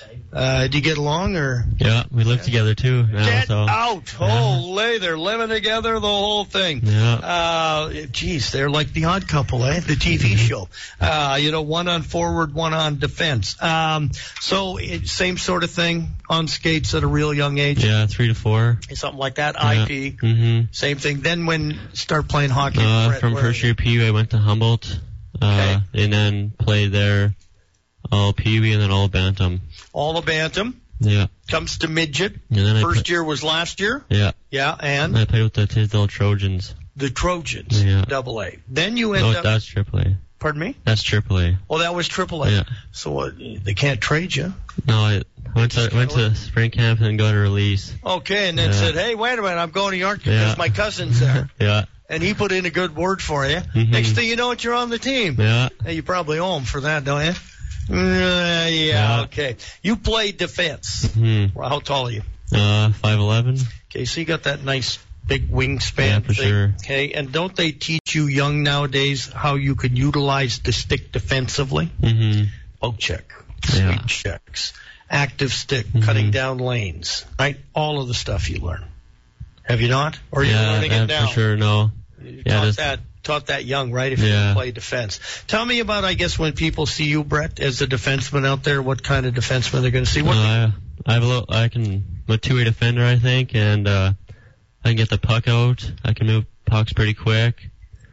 [SPEAKER 2] Uh, do you get along, or?
[SPEAKER 5] Yeah, we live together too now,
[SPEAKER 2] Get
[SPEAKER 5] so.
[SPEAKER 2] out! Holy, they're living together, the whole thing.
[SPEAKER 5] Yeah.
[SPEAKER 2] Uh, geez, they're like the Odd Couple, eh? The T V show. Uh, you know, one on forward, one on defense. Um, so it, same sort of thing on skates at a real young age.
[SPEAKER 5] Yeah, three to four.
[SPEAKER 2] Something like that.
[SPEAKER 5] Yeah.
[SPEAKER 2] I P.
[SPEAKER 5] Mm-hmm.
[SPEAKER 2] Same thing. Then when start playing hockey.
[SPEAKER 5] Uh,
[SPEAKER 2] Brett,
[SPEAKER 5] from
[SPEAKER 2] where-
[SPEAKER 5] first year P U, I went to Humboldt, uh, and then played there all P U and then all Bantam.
[SPEAKER 2] all the bantam.
[SPEAKER 5] Yeah.
[SPEAKER 2] Comes to midget.
[SPEAKER 5] And then I
[SPEAKER 2] First
[SPEAKER 5] pla-
[SPEAKER 2] year was last year.
[SPEAKER 5] Yeah.
[SPEAKER 2] Yeah, and
[SPEAKER 5] I played with the Tisdale Trojans.
[SPEAKER 2] the Trojans.
[SPEAKER 5] Yeah.
[SPEAKER 2] Double A. Then you end
[SPEAKER 5] No,
[SPEAKER 2] up.
[SPEAKER 5] that's triple A.
[SPEAKER 2] Pardon me.
[SPEAKER 5] That's triple A.
[SPEAKER 2] Oh, that was triple A.
[SPEAKER 5] Yeah.
[SPEAKER 2] So what? They can't trade you.
[SPEAKER 5] No, I went to went to spring camp and then got a release.
[SPEAKER 2] Okay, and then
[SPEAKER 5] Yeah.
[SPEAKER 2] said, "Hey, wait a minute, I'm going to York because
[SPEAKER 5] Yeah.
[SPEAKER 2] my cousin's there."
[SPEAKER 5] Yeah.
[SPEAKER 2] And he put in a good word for you.
[SPEAKER 5] Mhm.
[SPEAKER 2] Next thing you know, it, you're on the team.
[SPEAKER 5] Yeah.
[SPEAKER 2] Hey, you probably owe him for that, don't you? Uh, yeah,
[SPEAKER 5] Yeah.
[SPEAKER 2] okay. You played defense.
[SPEAKER 5] Hmm.
[SPEAKER 2] Well, how tall are you?
[SPEAKER 5] Uh, five eleven.
[SPEAKER 2] Okay, so you got that nice big wingspan
[SPEAKER 5] Yeah, for
[SPEAKER 2] thing.
[SPEAKER 5] sure.
[SPEAKER 2] Okay, and don't they teach you young nowadays how you can utilize the stick defensively?
[SPEAKER 5] Mm-hmm.
[SPEAKER 2] Poke check,
[SPEAKER 5] Yeah.
[SPEAKER 2] sweep checks, active stick,
[SPEAKER 5] Mhm.
[SPEAKER 2] cutting down lanes, right? All of the stuff you learn. Have you not? Or are you
[SPEAKER 5] Yeah,
[SPEAKER 2] learning
[SPEAKER 5] uh,
[SPEAKER 2] it now?
[SPEAKER 5] for sure. No.
[SPEAKER 2] You
[SPEAKER 5] Yeah,
[SPEAKER 2] taught
[SPEAKER 5] just-
[SPEAKER 2] that taught that young, right? If you
[SPEAKER 5] Yeah.
[SPEAKER 2] play defense. Tell me about, I guess, when people see you, Brett, as a defenseman out there, what kind of defenseman they're going to see. What?
[SPEAKER 5] Uh, I have a little. I can. I'm a two-way defender, I think, and uh, I can get the puck out. I can move pucks pretty quick.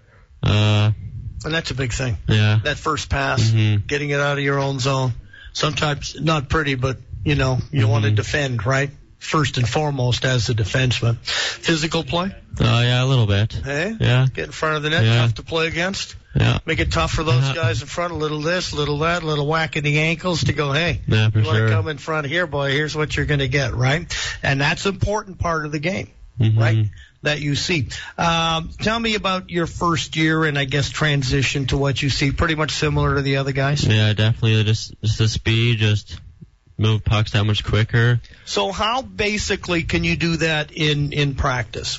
[SPEAKER 5] Uh,
[SPEAKER 2] and that's a big thing.
[SPEAKER 5] yeah.
[SPEAKER 2] That first pass,
[SPEAKER 5] Mhm.
[SPEAKER 2] getting it out of your own zone. Sometimes not pretty, but you know you
[SPEAKER 5] Mhm.
[SPEAKER 2] want to defend, right? First and foremost, as a defenseman. Physical play,
[SPEAKER 5] Uh, yeah, a little bit.
[SPEAKER 2] hey?
[SPEAKER 5] Yeah.
[SPEAKER 2] Get in front of the net,
[SPEAKER 5] Yeah.
[SPEAKER 2] tough to play against.
[SPEAKER 5] Yeah.
[SPEAKER 2] Make it tough for those
[SPEAKER 5] Yeah.
[SPEAKER 2] guys in front. A little this, little that, little whack in the ankles to go, hey,
[SPEAKER 5] Yeah, for
[SPEAKER 2] you want
[SPEAKER 5] sure.
[SPEAKER 2] to come in front here, boy, here's what you're going to get, right? And that's an important part of the game,
[SPEAKER 5] Mhm.
[SPEAKER 2] right? That you see. Um, tell me about your first year and I guess transition to what you see. Pretty much similar to the other guys.
[SPEAKER 5] Yeah, definitely. Just just the speed, just move pucks that much quicker.
[SPEAKER 2] So how basically can you do that in, in practice?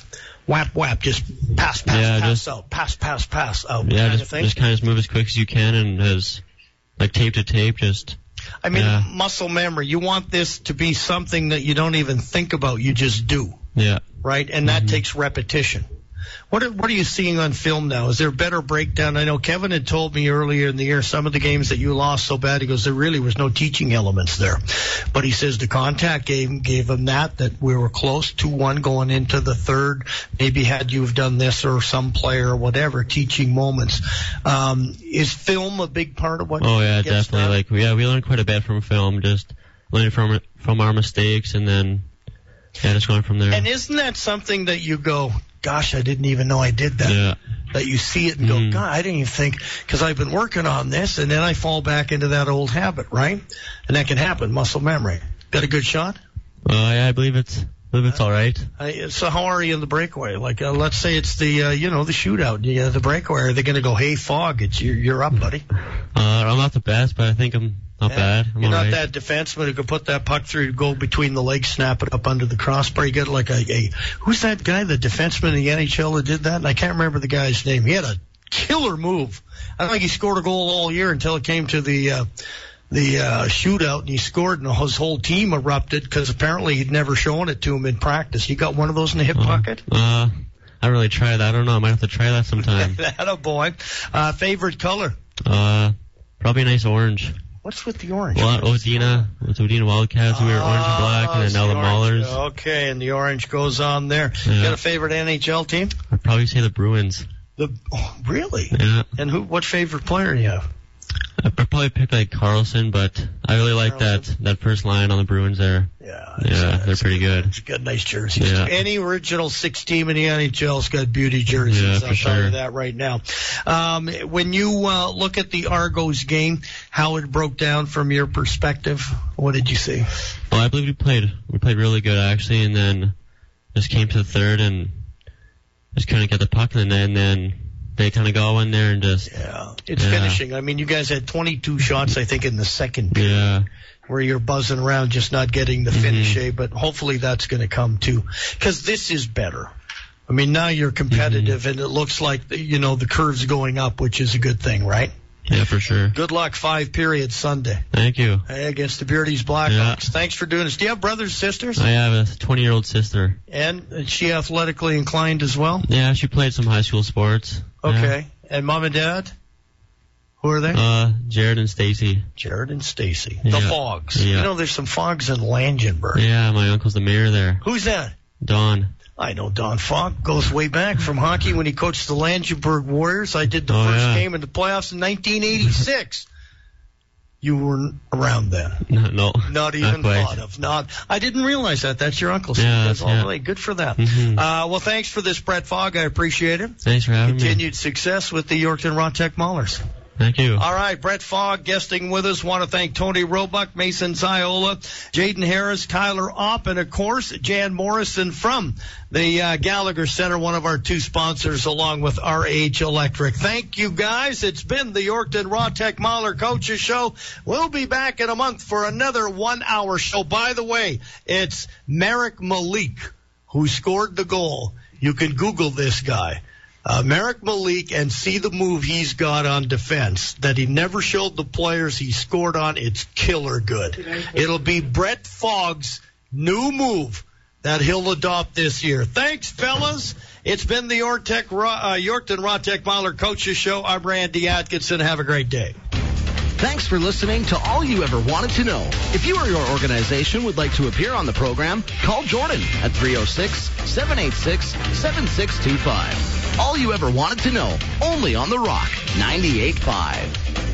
[SPEAKER 2] whap, whap, just pass, pass,
[SPEAKER 7] Yeah,
[SPEAKER 2] pass
[SPEAKER 7] just-
[SPEAKER 2] out, pass, pass, pass out
[SPEAKER 7] Yeah,
[SPEAKER 2] kind
[SPEAKER 7] just
[SPEAKER 2] of thing?
[SPEAKER 7] just kind of move as quick as you can and as like tape to tape, just
[SPEAKER 2] I mean,
[SPEAKER 7] yeah.
[SPEAKER 2] muscle memory. You want this to be something that you don't even think about. You just do,
[SPEAKER 7] yeah.
[SPEAKER 2] right? And that
[SPEAKER 7] Mhm.
[SPEAKER 2] takes repetition. What are, what are you seeing on film now? Is there a better breakdown? I know Kevin had told me earlier in the year some of the games that you lost so bad. He goes, there really was no teaching elements there. But he says the contact game gave him that, that we were close, two one going into the third. Maybe had you have done this or some player or whatever, teaching moments. Um, is film a big part of what
[SPEAKER 7] Oh yeah,
[SPEAKER 2] gets
[SPEAKER 7] definitely.
[SPEAKER 2] done?
[SPEAKER 7] Like yeah, we learned quite a bit from film, just learning from from our mistakes and then yeah, just going from there.
[SPEAKER 2] And isn't that something that you go, gosh, I didn't even know I did that?
[SPEAKER 7] yeah.
[SPEAKER 2] That you see it and
[SPEAKER 7] Mm.
[SPEAKER 2] go, God, I didn't even think, because I've been working on this, and then I fall back into that old habit, right? And that can happen, muscle memory. Got a good shot?
[SPEAKER 7] Uh, yeah, I believe it's I believe it's all right.
[SPEAKER 2] I, so how are you in the breakaway? Like, uh, let's say it's the, uh, you know, the shootout, the, uh, the breakaway. Are they going to go, hey, Fog, it's you're, you're up, buddy?
[SPEAKER 7] Uh, I'm not the best, but I think I'm not
[SPEAKER 2] Yeah.
[SPEAKER 7] bad. I'm
[SPEAKER 2] You're
[SPEAKER 7] all
[SPEAKER 2] not
[SPEAKER 7] right.
[SPEAKER 2] that defenseman who could put that puck through, go between the legs, snap it up under the crossbar. You get like a, a who's that guy, the defenseman in the N H L that did that? And I can't remember the guy's name. He had a killer move. I don't think he scored a goal all year until it came to the uh, the uh, shootout, and he scored, and his whole team erupted because apparently he'd never shown it to him in practice. You got one of those in the hip
[SPEAKER 7] Uh,
[SPEAKER 2] pocket?
[SPEAKER 7] Uh, I don't really try that. I don't know. I might have to try that sometime.
[SPEAKER 2] That a boy. Uh, favorite color?
[SPEAKER 7] uh, probably a nice orange.
[SPEAKER 2] What's with the orange?
[SPEAKER 7] Well, Odina, with Odina Wildcats, we were orange and black, and then now the Maulers.
[SPEAKER 2] Okay, and the orange goes on there.
[SPEAKER 7] Yeah.
[SPEAKER 2] Got a favorite N H L team?
[SPEAKER 7] I'd probably say the Bruins.
[SPEAKER 2] The oh, really?
[SPEAKER 7] Yeah.
[SPEAKER 2] And who? What favorite player do you have?
[SPEAKER 7] I'd probably pick like Carlson, but I really like that
[SPEAKER 2] Carlson.
[SPEAKER 7] that first line on the Bruins there.
[SPEAKER 2] Yeah,
[SPEAKER 7] Yeah, they're pretty good.
[SPEAKER 2] It's got nice jerseys.
[SPEAKER 7] Yeah.
[SPEAKER 2] Any original six team in the N H L's got beauty jerseys.
[SPEAKER 7] Yeah,
[SPEAKER 2] I'll
[SPEAKER 7] for
[SPEAKER 2] tell you
[SPEAKER 7] sure.
[SPEAKER 2] that right now. Um, when you uh, look at the Argos game, how it broke down from your perspective, what did you see?
[SPEAKER 7] Well, I believe we played we played really good actually, and then just came to the third and just couldn't get the puck in the net, and then they kind of go in there and just
[SPEAKER 2] Yeah, it's
[SPEAKER 7] Yeah.
[SPEAKER 2] finishing. I mean, you guys had twenty-two shots, I think, in the second period.
[SPEAKER 7] yeah.
[SPEAKER 2] Where you're buzzing around just not getting the finish,
[SPEAKER 7] Mhm.
[SPEAKER 2] eh? But hopefully that's going to come too. Because this is better. I mean, now you're competitive
[SPEAKER 7] Mm-hmm.
[SPEAKER 2] and it looks like, you know, the curve's going up, which is a good thing, right?
[SPEAKER 7] Yeah, for sure.
[SPEAKER 2] Good luck, five periods Sunday
[SPEAKER 7] Thank you.
[SPEAKER 2] eh, against the Beardies Blackhawks.
[SPEAKER 7] Yeah.
[SPEAKER 2] Thanks for doing this. Do you have brothers and sisters?
[SPEAKER 7] I have a twenty-year-old sister.
[SPEAKER 2] And is she athletically inclined as well?
[SPEAKER 7] Yeah, she played some high school sports. Yeah.
[SPEAKER 2] Okay. And mom and dad? Who are they?
[SPEAKER 7] Uh, Jared and Stacy.
[SPEAKER 2] Jared and Stacy. The
[SPEAKER 7] Yeah.
[SPEAKER 2] Fogs.
[SPEAKER 7] Yeah.
[SPEAKER 2] You know, there's some Fogs in Langenberg.
[SPEAKER 7] Yeah, my uncle's the mayor there.
[SPEAKER 2] Who's that?
[SPEAKER 7] Don.
[SPEAKER 2] I know Don Fogg goes way back from hockey when he coached the Langenberg Warriors. I did the
[SPEAKER 7] Oh,
[SPEAKER 2] first
[SPEAKER 7] yeah.
[SPEAKER 2] game in the playoffs in nineteen eighty-six. You weren't around then.
[SPEAKER 7] No, no.
[SPEAKER 2] Not even
[SPEAKER 7] quite.
[SPEAKER 2] thought of. Not. I didn't realize that. That's your uncle. So
[SPEAKER 7] Yeah,
[SPEAKER 2] that's all
[SPEAKER 7] yeah.
[SPEAKER 2] right. Good for that.
[SPEAKER 7] Mhm.
[SPEAKER 2] Uh, well, thanks for this, Brett Fogg. I appreciate it.
[SPEAKER 7] Thanks for having me.
[SPEAKER 2] Continued success with the Yorkton Rottech Maulers.
[SPEAKER 7] Thank you.
[SPEAKER 2] All right, Brett Fogg guesting with us. Want to thank Tony Roebuck, Mason Ziola, Jaden Harris, Tyler Opp, and of course Jan Morrison from the uh, Gallagher Center, one of our two sponsors, along with R H Electric. Thank you, guys. It's been the Yorkton Rottech Mauler Coaches Show. We'll be back in a month for another one-hour show. By the way, it's Merrick Malik who scored the goal. You can Google this guy. Uh, Merrick Malik, and see the move he's got on defense that he never showed the players he scored on. It's killer good. It'll be Brett Fogg's new move that he'll adopt this year. Thanks, fellas. It's been the Yorktech, uh, Yorkton Rottech Mauler Coaches Show. I'm Randy Atkinson. Have a great day.
[SPEAKER 1] Thanks for listening to All You Ever Wanted to Know. If you or your organization would like to appear on the program, call Jordan at three oh six, seven eight six, seven six two five. All You Ever Wanted to Know, only on The Rock, ninety-eight point five.